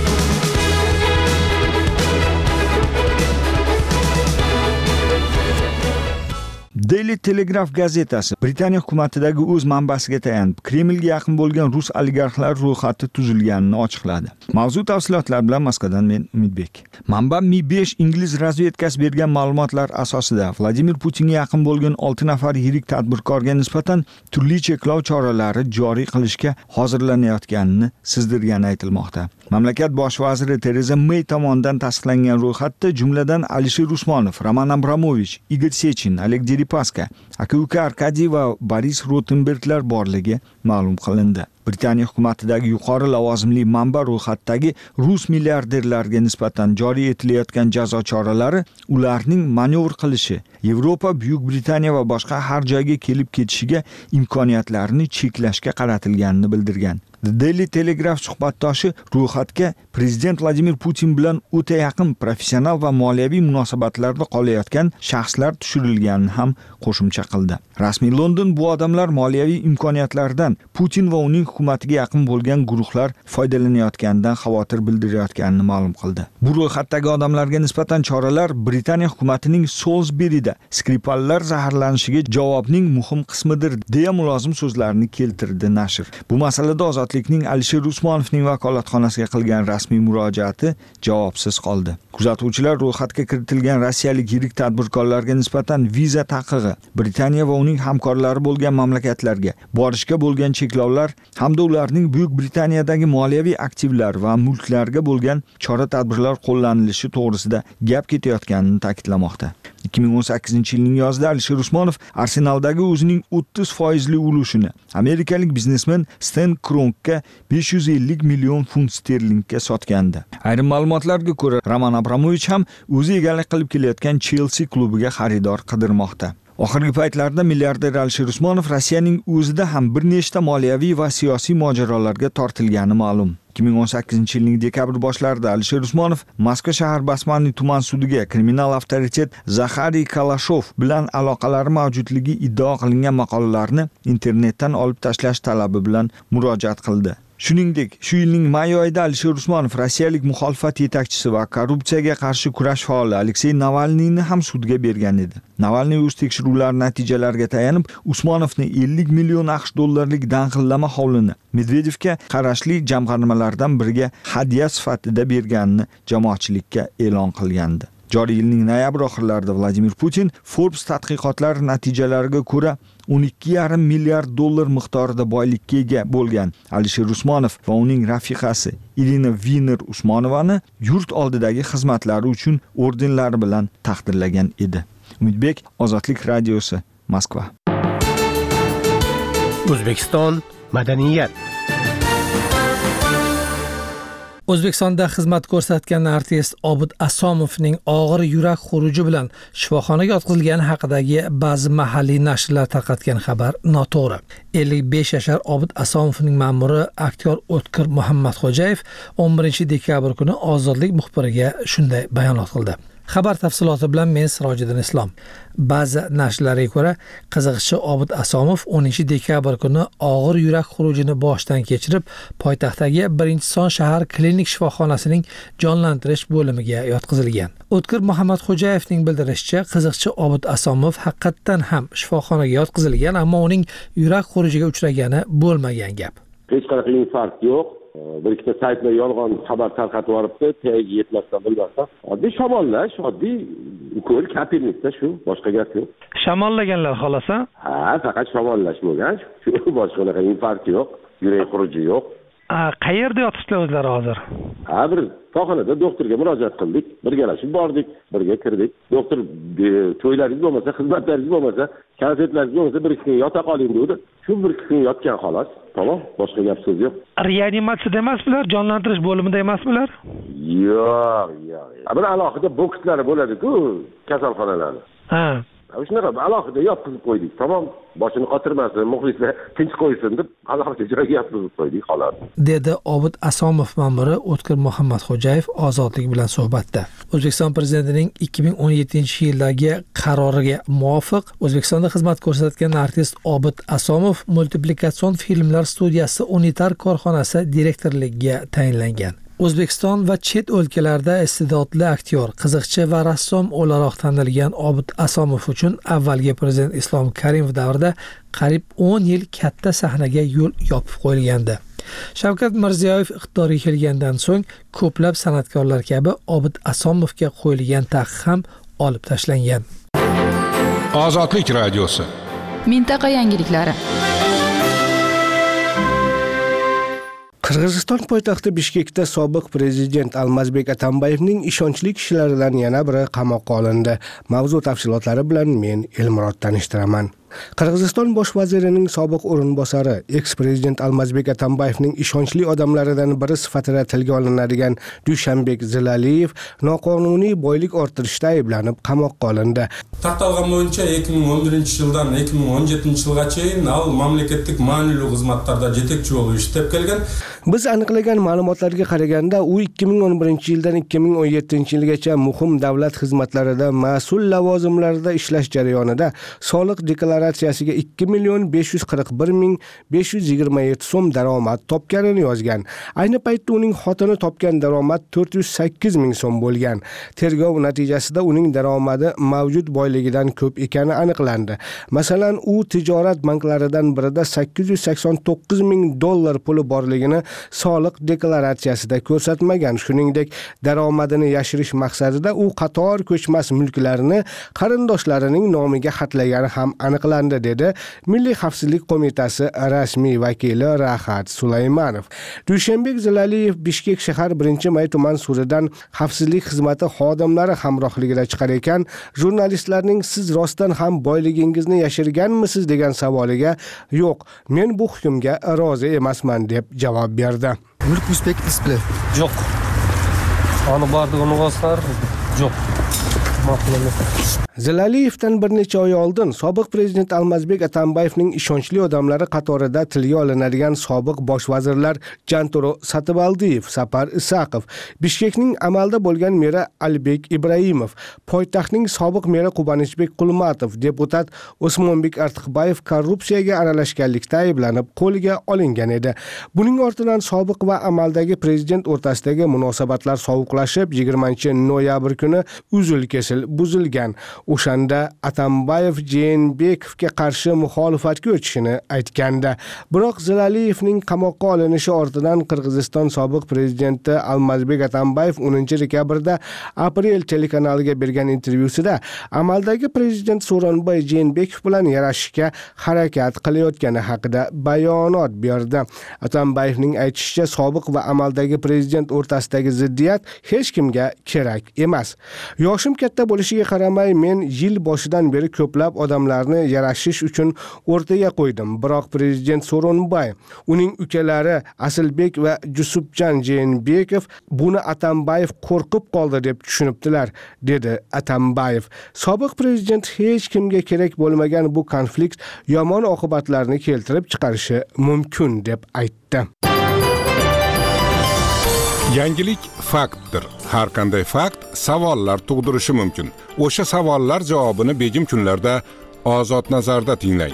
Daily Telegraph gazetasi Britaniya hukumatidagi o'z manbasiga tayanib, Kremlga yaqin bo'lgan rus oligarxlar ro'yxati tuzilganini ochiqladi. Mavzu tafsilotlar bilan Moskvadan men Umidbek. Manba Mi-5 ingliz razvedkasi bergan ma'lumotlar asosida Vladimir Putinga yaqin bo'lgan 6 nafar yirik tadbirkorga nisbatan turli cheklov choralari joriy qilishga hozirlanayotganini sezdirgani aytilmoqda. Mamlakat bosh vaziri Tereza May tomonidan tasdiqlangan ro'yxatda jumladan Alisher Usmonov, Roman Abramovich, Igor Sechin, Oleg Deripaska, aka-uka Arkadiy va Boris Rotenberglar borligi ma'lum qilindi. Britaniya hukumatidagi yuqori lavozimli manba ro'yxatdagi rus milliarderlarga nisbatan joriy etilayotgan jazo choralari ularning manevr qilishi, Yevropa, Buyuk Britaniya va boshqa har joyga kelib ketishiga imkoniyatlarini cheklashga qaratilganini bildirgan. The Daily Telegraph suhbatdoshi ro'yxatga prezident Vladimir Putin bilan o'ta yaqin professional va moliyaviy munosabatlarda qolayotgan shaxslar tushirilganini ham qo'shimcha qildi. Rasmiy London bu odamlar moliyaviy imkoniyatlardan Putin va uning hukumatiga yaqin bo'lgan guruhlar foydalanayotganidan xavotir bildirayotganini ma'lum qildi. Bu ro'yxatdagi odamlarga nisbatan choralar Britaniya hukumatining Salisbury'da Skripallar zaharlanishiga javobning muhim qismidir, deya mulozim so'zlarini keltirdi nashr. Bu masalada ozodlikning Alisher Usmonovning vakolatxonasiga qilgan rasmiy murojaati javobsiz qoldi. Kuzatuvchilar ro'yxatga kiritilgan rossiyalik yirik tadbirkorlarga nisbatan viza taqiqi, Britaniya va uning hamkorlari bo'lgan mamlakatlarga borishga bo'lgan cheklovlar hamda ularning Buyuk Britaniyadagi moliyaviy aktivlar va mulklarga bo'lgan chora-tadbirlar qo'llanilishi to'g'risida gap ketayotganini ta'kidlamoqda. 2018-yilning yozida Alisher Usmonov Arsenaldagi o'zining 30% ulushini amerikalik biznesmen Stan Kronkka 550 million funt sterlingga sotgandi. Ayrim ma'lumotlarga ko'ra, Roman Abramovich ham o'zi egalik qilib kelayotgan Chelsea klubiga xaridor qidirmoqda. Oxirgi paytlarda milliarder Alisher Usmonov Rossiyaning o'zida ham bir nechta moliyaviy va siyosiy mojarolarga tortilgani ma'lum. 2018-yilning dekabr boshlarida Alisher Usmonov Moskva shahar Basmanniy tuman sudiga kriminal avtoritet Zaxariy Kalashov bilan aloqalari mavjudligi iddao qilingan maqolalarni internetdan olib tashlash talabi bilan murojaat qildi. Shuningdek, shu yilning may oyida Alisher Usmonov rossiyalik muxolifat yetakchisi va korrupsiyaga qarshi kurash faoli Aleksey Navalniyni ham sudga bergan edi. Navalniy o'z tekshiruvlari natijalariga tayanib, Usmonovni 50 million AQSh dollarlik dang'illama hovlini Medvedevga qarashli jamg'armalardan biriga hadya sifatida berganini jamoatchilikka e'lon qilgandi. Joriy yilning noyabr oxirlarida Vladimir Putin Forbes tadqiqotlari natijalariga ko'ra 12,5 milliard dollar miqdorida boylikka ega bo'lgan Alisher Usmonov va uning rafiqasi Irina Viner Usmonovani yurt oldidagi xizmatlari uchun ordenlari bilan taqdirlagan edi. Umidbek, Ozodlik radiosi, Moskva. O'zbekiston madaniyat. O'zbekistonda xizmat ko'rsatgan artist Obid Asomovning og'ir yurak xuruji bilan shifoxonaga yotqizilgani haqidagi ba'zi mahalliy nashrlar tarqatgan xabar noto'g'ri. 55 yashar Obid Asomovning ma'muri aktyor O'tkir Muhammadxo'jayev 11 dekabr kuni Ozodlik muxbiriga shunday bayonot qildi. Xabar tafsiloti bilan men Sirojiddin Islom. Ba'zi nashrlarga ko'ra, qiziqchi Obid Asomov 10-dekabr kuni og'ir yurak xurujini boshdan kechirib, poytaxtdagi 1-son shahar klinik shifoxonasining jonlantirish bo'limiga yotqizilgan. O'tkir Muhammadxo'jayevning bildirishicha, qiziqchi Obid Asomov haqiqatan ham shifoxonaga yotqizilgan, ammo uning yurak xurujiga uchragani bo'lmagan gap. Hech qanaqa infarkt yo'q. Bir ikkita saytda yolg'on xabar tarqatib yoribdi, tagiga yetmasdan bilmasdan. Oddiy shamollash, oddiy ukol kapillikda shu, boshqa gap yo'q. Shamollaganlar xolos, ha? Ha, faqat shamollash bo'lgan. Shu boshqa qanaqa infarkt yo'q, yurak xuruji yo'q. Qayerda yotibsizlar o'zlari hozir? Ha, bir shifoxonada doktorga murojaat qildik, birgalashib bordik, birga kirdik. Doktor to'ylaringiz bo'lmasa, xizmatlaringiz bo'lmasa, konsertlaringiz bo'lmasa, bir ikki kun yota qoling dedi. Shu bir ikki kun yotgan xolos. Tamam, boshqa gap so'z yo'q. Reanimatsiyada emasmilar, jonlantirish bo'limida emasmilar? Yo'q. Bir alohida bokslari bo'ladi-ku, kasalxonalarda. Ha. Shunaqa alohida yotqizib qo'ydik. Tamam, boshini qotirmasin, muxlislar tinch qo'ysin deb alohida joyga yotqizib qo'ydik, xolos. Dedi Obid Asomov ma'muri O'tkir Muhammadxo'jayev Ozodlik bilan suhbatda. O'zbekiston prezidentining 2017-yildagi qaroriga muvofiq O'zbekistonda xizmat ko'rsatgan artist Obid Asomov multiplikatsion filmlar studiyasi Unitar korxonasi direktorligiga tayinlangan. O'zbekiston va chet o'lkalarda iste'dodli aktyor, qiziqchi va rassom o'laroq tanilgan Obid Asomov uchun avvalgi prezident Islom Karimov davrida qariyb 10 yil katta sahnaga yo'l yopib qo'yilgandi. Shavkat Mirziyoyev iqtidorga kelgandan so'ng ko'plab san'atkorlar kabi Obid Asomovga qo'yilgan taqiq ham olib tashlangan. Ozodlik radiosi. Mintaqa yangiliklari. Qirg'iziston poytaxti Bishkekda sobiq prezident Almazbek Atambayevning ishonchli kishilaridan yana biri qamoqqa olindi. Mavzu tafsilotlari bilan men Elmurod tanishtiraman. Qirg'iziston bosh vazirining sobiq o'rinbosari, eks-prezident Almazbek Atambayevning ishonchli odamlaridan biri sifatida tilga olinadigan Dushanbek Zilaliyev noqonuniy boylik orttirishda ayblanib qamoqqa olindi. Tarqalgan bo'yicha 2011-yildan 2017-yilgacha al mamlakatlik ma'muriy xizmatlarda yetakchi bo'lib ishlab kelgan. Biz aniqlagan ma'lumotlarga qaraganda, u 2011-yildan 2017-yilgacha muhim davlat xizmatlarida mas'ul lavozimlarda ishlash jarayonida soliq deklaratsiyasiga 2,541,527 so'm daromad topganini yozgan. Ayni paytda uning xotini topgan daromad 408,000 so'm bo'lgan. Tergov natijasida uning daromadi mavjud boyligidan ko'p ekani aniqlandi. Masalan, u tijorat banklaridan birida $889,000 puli borligini soliq deklaratsiyasida ko'rsatmagan. Shuningdek, daromadini yashirish maqsadida u qator ko'chmas mulklarni qarindoshlarining nomiga xatlagani ham aniqlandi, dedi Milliy xavfsizlik qo'mitasi rasmiy vakili Rahat Sulaymanov. Dushanbek Zilaliyev Bishkek shahar 1-May tuman sudidan xavfsizlik xizmati xodimlari hamrohligida chiqar ekan, jurnalistlarning siz rostdan ham boyligingizni yashirganmisiz degan savoliga yo'q, men bu hukmga rozi emasman deb javob berdi. Mulk Uzbek display. Yo'q. Ani bordig'ini voslar yo'q. Zilaliyevdan bir necha oy oldin sobiq prezident Almazbek Atambayevning ishonchli odamlari qatorida tilga olinadigan sobiq bosh vazirlar Janturo Satibaldiyev, Sapar Isaqov, Bishkekning amalda bo'lgan meri Alibek Ibrahimov, poytaxtning sobiq meri Qubanishbek Qulmatov, deputat Osmonbek Artiqbayev korrupsiyaga aralashganlikda ayblanib qo'lga olingan edi. Buning ortidan sobiq va amaldagi prezident o'rtasidagi munosabatlar sovuqlashib, 20-noyabr kuni uzil-kesil buzilgan. O'shanda Atambayev Jeenbekovga qarshi muxolifatga o'tishini aytgandi. Biroq Zilaliyevning qamoqqa olinishi ortidan Qirg'iziston sobiq prezidenti Almazbek Atambayev 10-dekabrda Aprel telekanaliga bergan intervyusida amaldagi prezident So'ronboy Jeenbekov bilan yarashishga harakat qilayotgani haqida bayonot berdi. Atambayevning aytishicha, sobiq va amaldagi prezident o'rtasidagi ziddiyat hech kimga kerak emas. Yoshim katta bo'lishiga qaramay, men yil boshidan beri ko'plab odamlarni yarashish uchun o'rtaga qo'ydim. Biroq prezident So'ronboy, uning ukalari Asilbek va Jusupjon Jeenbekov buni Atambayev qo'rqib qoldi deb tushunibdilar, dedi Atambayev. Sobiq prezident hech kimga kerak bo'lmagan bu konflikt yomon oqibatlarni keltirib chiqarishi mumkin deb aytdi. Yangilik faktdir. Har qanday fakt savollar tug'dirishi mumkin. O'sha savollar javobini begim kunlarda Ozod nazarda tinglang.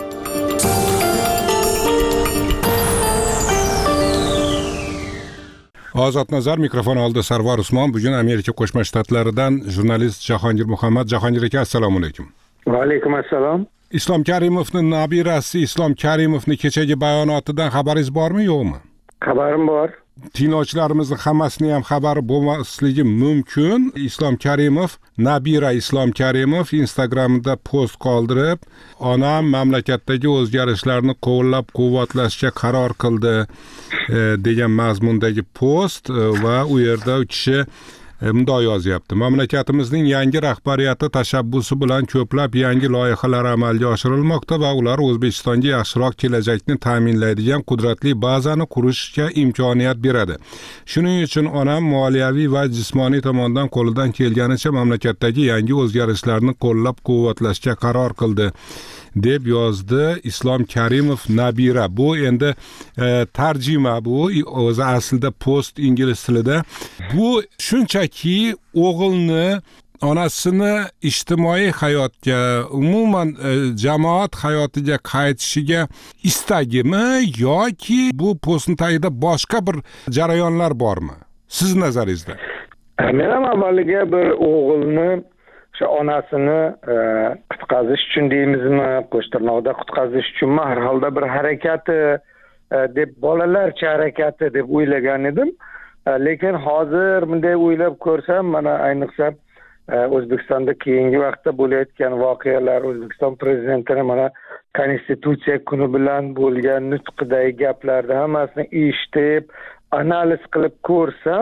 Ozod nazar mikrofon oldida Sarvar Usmon. Bugun Amerika Qo'shma Shtatlaridan jurnalist Jahongir Muhammad. Jahongir aka, assalomu alaykum. Va alaykum assalom. Islom Karimovning nabirasi Islom Karimovning kechagi bayonotidan xabaringiz bormi, yo'qmi? Xabarim bor. Tinglovchilarimizning hammasini ham xabari bo'lmasligi mumkin. Islom Karimov, nabira Islom Karimov Instagramda post qoldirib, onam mamlakatdagi o'zgarishlarni qo'llab-quvvatlashga qaror qildi degan mazmundagi post va u yerda u kishi bunday yozyapti. Mamlakatimizning yangi rahbariyati tashabbusi bilan ko'plab yangi loyihalar amalga oshirilmoqda va ular O'zbekistonga yaxshiroq kelajakni ta'minlaydigan qudratli bazani qurishga imkoniyat beradi. Shuning uchun onam moliyaviy va jismoniy tomondan qo'lidan kelganicha mamlakatdagi yangi o'zgarishlarni qo'llab-quvvatlashga qaror qildi deb yozdi Islom Karimov nabira. Bu endi tarjima, bu o'zi aslida post ingliz tilida. Bu shunchaki o'g'ilni onasini ijtimoiy hayotga, umuman jamoat hayotiga qaytishiga istagimi yoki bu postning tagida boshqa bir jarayonlar bormi? Siz nazaringizda? Men ham avvaliga bir o'g'ilni onasini qutqazish uchun deymizmi, qo'shtirnoqda qutqazish uchunmi, har holda bir harakati deb, bolalarcha harakati deb o'ylagan edim. Lekin hozir bunday o'ylab ko'rsam, mana ayniqsa O'zbekistonda keyingi vaqtda bo'layotgan voqealar, O'zbekiston prezidentining mana Konstitutsiya kuni bilan bo'lgan nutqidagi gaplarni hammasini eshitib, analiz qilib ko'rsam,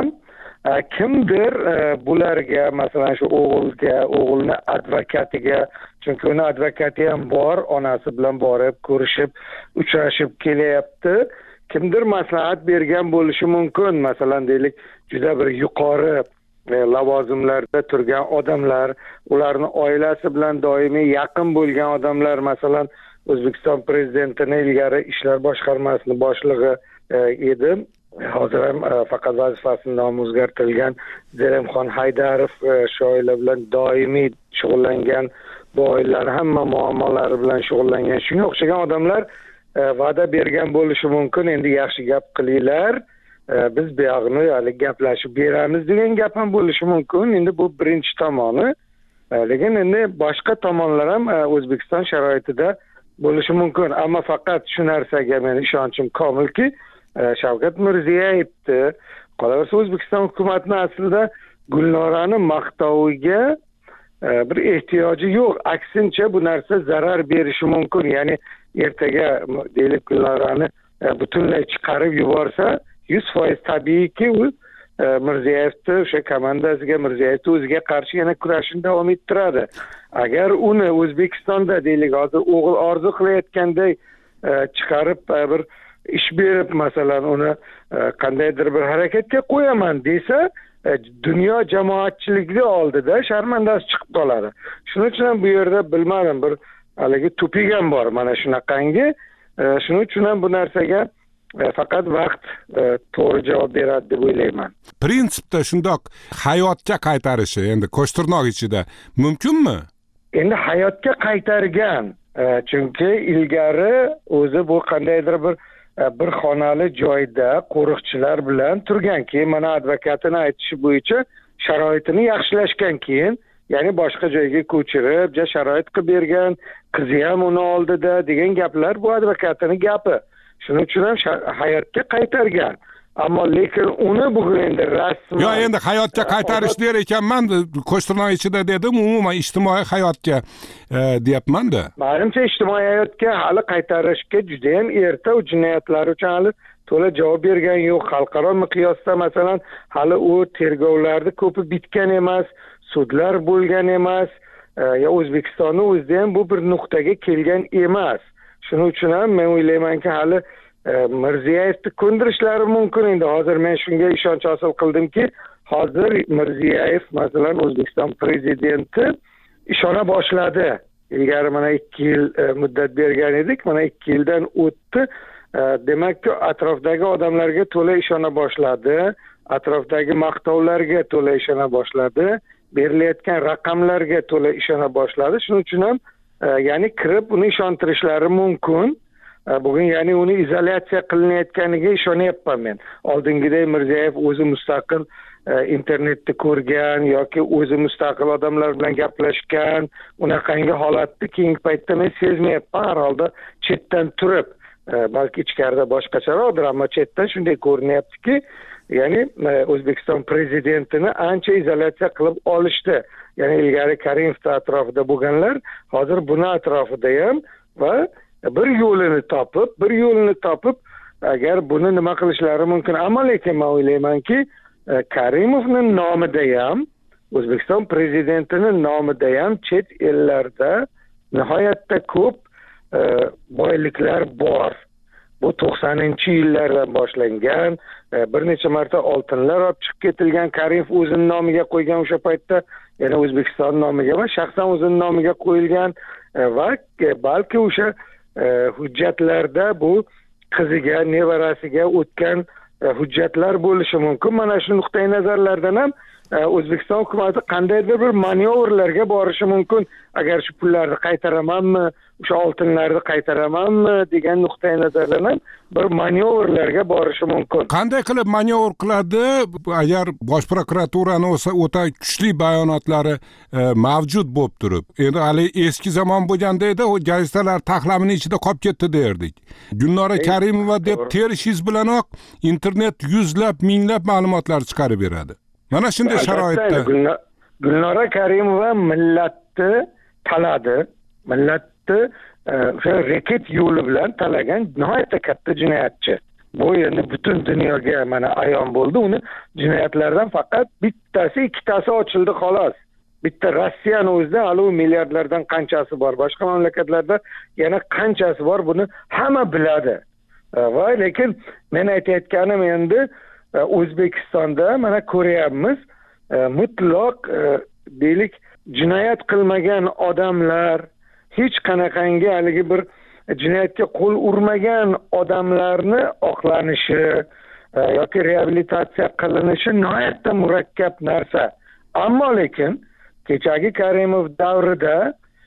kimdir bularga, masalan shu o'g'ilni advokatiga, chunki uni advokati ham bor, onasi bilan borib ko'rishib, uchrashib kelyapti, kimdir maslahat bergan bo'lishi mumkin. Masalan deylik, juda bir yuqori lavozimlarda turgan odamlar, ularning oilasi bilan doimiy yaqin bo'lgan odamlar, masalan O'zbekiston prezidentining ilgari ishlar boshqarmasining boshlig'i edi. Hozir ham faqat vazifasini nomi o'zgartirilgan Zeremxon Haydarov shu oila bilan doimiy shug'ullangan, bu oilalar hamma muammolari bilan shug'ullangan, shunga o'xshagan odamlar va'da bergan bo'lishi mumkin. Endi yaxshi gap qilinglar, biz bu yoqni hali gaplashib beramiz degan gap ham bo'lishi mumkin. Endi bu birinchi tomoni. Lekin endi boshqa tomonlar ham O'zbekiston sharoitida bo'lishi mumkin. Ammo faqat shu narsaga men ishonchim komilki, Shavkat Mirziyoyevni, qolaversa O'zbekiston hukumatini aslida Gulnorani maqtoviga bir ehtiyoji yo'q. Aksincha bu narsa zarar berishi mumkin. Ya'ni ertaga deylik Gulnorani butunlay chiqarib yuborsa, 100% tabiiyki u Mirziyoyevni o'sha komandasiga, Mirziyoyevni o'ziga qarshi yana kurashini davom ettiradi. Agar uni O'zbekistonda deylik hozir o'g'il orzu qilayotganday chiqarib bir ish berib, masalan uni qandaydir bir harakatga qo'yaman desa, dunyo jamoatchiligi oldida sharmandasi chiqib qoladi. Shuning uchun ham bu yerda bilmadim, bir haligi tupik ham bor mana shunaqangi. Shuning uchun ham bu narsaga faqat vaqt to'g'ri javob beradi deb o'ylayman. Prinsipda shundoq hayotga qaytarishi endi Qo'shtirnoq ichida mumkinmi? Endi hayotga qaytargan, chunki ilgari o'zi bu qandaydir bir xonali joyda qo'riqchilar bilan turgan, keyin mana advokatini aytishi bo'yicha sharoitini yaxshilashgan, keyin ya'ni boshqa joyga ko'chirib, sharoit qilib bergan, qizi ham uni oldida degan gaplar bu advokatini gapi. Shuning uchun ham hayotga qaytargan. Ammo lekin uni bugun endi rasman yo endi hayotga qaytarish der ekanman, Qo'shtirnoq ichida dedim, umuman ijtimoiy hayotga deyapman-da. Menimcha ijtimoiy hayotga hali qaytarishga juda ham erta, u jinoyatlar uchun hali to'la javob bergan yo'q. Xalqaro miqyosda masalan hali u tergovlarni ko'pi bitgan emas, sudlar bo'lgan emas, ya O'zbekistonning o'zida ham bu bir nuqtaga kelgan emas. Shuning uchun ham men o'ylaymanki hali Mirziyoyevni ko'ndirishlari mumkin. Endi hozir men shunga ishonch hosil qildimki, hozir Mirziyoyev masalan O'zbekiston prezidenti ishona boshladi. Ilgari mana 2 yil muddat bergan edik, mana 2 yildan o'tdi. Demakki atrofdagi odamlarga to'la ishona boshladi. atrofdagi maqtovlarga to'la ishona boshladi, berilayotgan raqamlarga to'la ishona boshladi. Shuning uchun ham ya'ni kirib uni ishontirishlari mumkin. Bugun ya'ni uni izolyatsiya qilinayotganiga ishonyapman men. Oldingidek Mirziyoyev o'zi mustaqil internetda ko'rgan yoki o'zi mustaqil odamlar bilan gaplashgan unaqangi holatni keyingi paytda men sezmayapman. Har holda chetdan turib, balki ichkarida boshqacharoqdir, ammo chetdan shunday ko'rinyaptiki, ya'ni O'zbekiston prezidentini ancha izolyatsiya qilib olishdi. Ya'ni ilgari Karimov atrofida bo'lganlar hozir buni atrofida ham va bir yo'lini topib agar buni nima qilishlari mumkin. Ammo lekin men o'ylaymanki, Karimovning nomida ham, O'zbekiston prezidentining nomida ham chet ellarda nihoyatda ko'p boyliklar bor. Bu 90-yillardan boshlangan, bir necha marta oltinlar olib chiqib ketilgan, Karimov o'zining nomiga qo'ygan o'sha paytda, ya'ni O'zbekiston nomiga emas, shaxsan o'zining nomiga qo'yilgan va balki o'sha hujjatlarda bu qiziga, nevarasiga o'tgan hujjatlar bo'lishi mumkin. Mana shu nuqtai nazarlardan ham O'zbekiston hukumati qandaydir bir manyovrlarga borishi mumkin. Agar shu pullarni qaytaramanmi, o'sha oltinlarni qaytaramanmi degan nuqtai nazardan ham bir manyovrlarga borishi mumkin. Qanday qilib manyovr qiladi? Agar Bosh prokuraturani o'ta kuchli bayonotlari mavjud bo'lib turib, endi hali eski zamon bo'lganda edi, o gazetalar taxlamining ichida qolib ketdi derdik. Gulnora Karimova deb terishingiz bilanoq internet yuzlab, minglab ma'lumotlar chiqarib beradi. Mana shunday sharoitda Gulnora Karimova millatni taladi, millatni o'sha reket yo'li bilan talagan nihoyatda katta jinoyatchi. Bu endi butun dunyoga mana ayon bo'ldi. Uni jinoyatlardan faqat bittasi, ikkitasi ochildi xolos. Bitta Rossiyani o'zida hali milliardlardan qanchasi bor, boshqa mamlakatlarda yana qanchasi bor, buni hamma biladi. Va lekin men aytayotganim endi O'zbekistonda mana ko'ryapmiz, mutlaq deylik jinoyat qilmagan odamlar, hech qanaqangi haligi bir jinoyatga qo'l urmagan odamlarni oqlanishi yoki reabilitatsiya qilinishi nihoyatda murakkab narsa. Ammo lekin kechagi Karimov davrida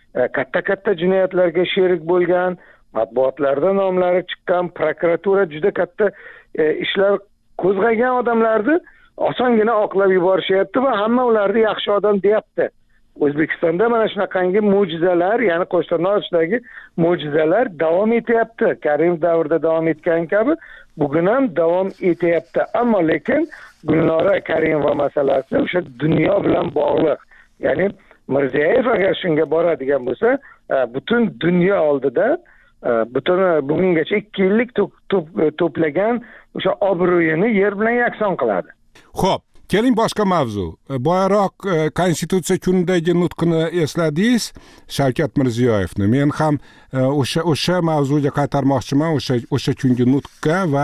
katta jinoyatlarga sherik bo'lgan, matbuotlarda nomlari chiqqan, prokuratura juda katta ishlar qo'zg'agan odamlarni osongina oqlab yuborishyapti va hamma ularni yaxshi odam deyapti. O'zbekistonda mana shunaqangi mo'jizalar, ya'ni Qo'shtirnoqdagi mo'jizalar davom etyapti. Karimov davrida davom etgan kabi bugun ham davom etyapti. Ammo lekin Gulnora Karimova masalasi o'sha dunyo bilan bog'liq. Ya'ni Mirziyoyev agar shunga boradigan bo'lsa, butun dunyo oldida butun bugungacha 2 yillik to'plagan o'sha obro'yini yer bilan yakson qiladi. Xo'p, keling boshqa mavzu. Boyaroq Konstitutsiya kunidagi nutqini esladingiz, Shavkat Mirziyoyevni. Men ham o'sha mavzuga qaytarmoqchiman, o'sha kungi nutqqa va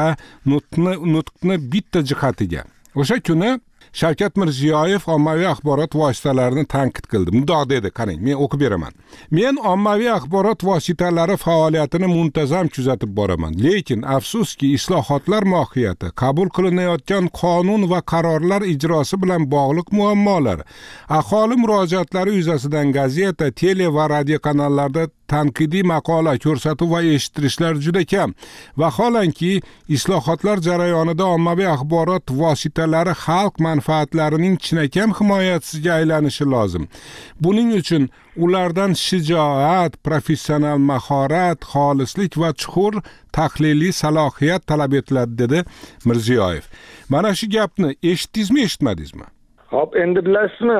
nutqni bitta jihatiga. O'sha kuni Shavkat Mirziyoyev ommaviy axborot vositalarini tanqid qildi. Mundoq dedi, qarang, men o'qib beraman. Men ommaviy axborot vositalari faoliyatini muntazam kuzatib boraman. Lekin afsuski, islohotlar mohiyati, qabul qilinayotgan qonun va qarorlar ijrosi bilan bog'liq muammolar, aholi murojaatlari yuzasidan gazeta, tele va radio kanallarda tanqidiy maqola, ko'rsatuv va eshittirishlar juda kam. Vaholanki, islohotlar jarayonida ommaviy axborot vositalari xalq manfaatlarining chinakam himoyachisiga aylanishi lozim. Buning uchun ulardan shijoat, professional mahorat, xolislik va chuqur tahliliy salohiyat talab etiladi, dedi Mirziyoyev. Mana shu gapni eshitdingizmi, eshitmadingizmi? Xo'p, endi bilasizmi,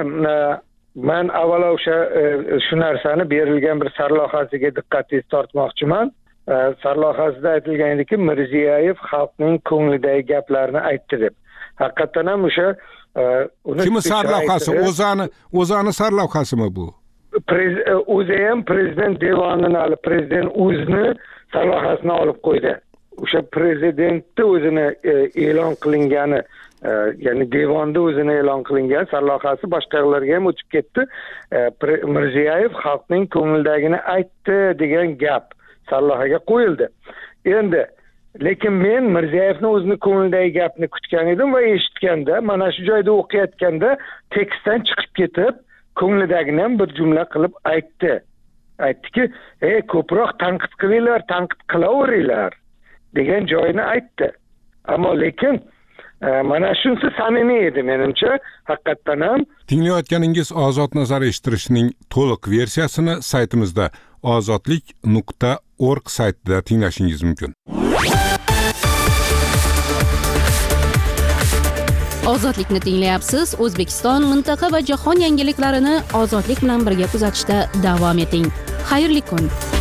men avvalo shu narsani berilgan bir sarlavhasiga diqqatingizni tortmoqchiman. Sarlavhasida aytilgan ediki, Mirziyoyev xalqning ko'nglidagi gaplarni aytdi deb. Haqiqatan ham o'sha Kim sarlavhasi? O'zani sarlavhasimi bu? O'zi ham prezident devonining, prezident o'zini sarlavhasini olib qo'ydi. O'sha prezidentni o'zini e'lon qilingani, ya'ni devonda o'zini e'lon qilingan sarlavhasi boshqa yoqlarga ham o'tib ketdi. Mirziyoyev xalqning ko'nglidagini aytdi degan gap sarlavhaga qo'yildi. Endi lekin men Mirziyoyevning o'zini ko'nglidagi gapni kutgan edim va eshitganda mana shu joyda o'qiyotganda tekstdan chiqib ketib ko'nglidagini ham bir jumla qilib aytdiki ko'proq tanqid qilinglar, tanqid qilaveringlar degan joyini aytdi. Ammo lekin mana shunisi samimiy edi menimcha, haqiqatdan ham. Tinglayotganingiz Ozod nazar eshittirishning to'liq versiyasini saytimizda ozodlik.org saytida tinglashingiz mumkin. Ozodlikni tinglayapsiz. O'zbekiston, mintaqa va jahon yangiliklarini ozodlik bilan birga kuzatishda davom eting. Xayrli kun.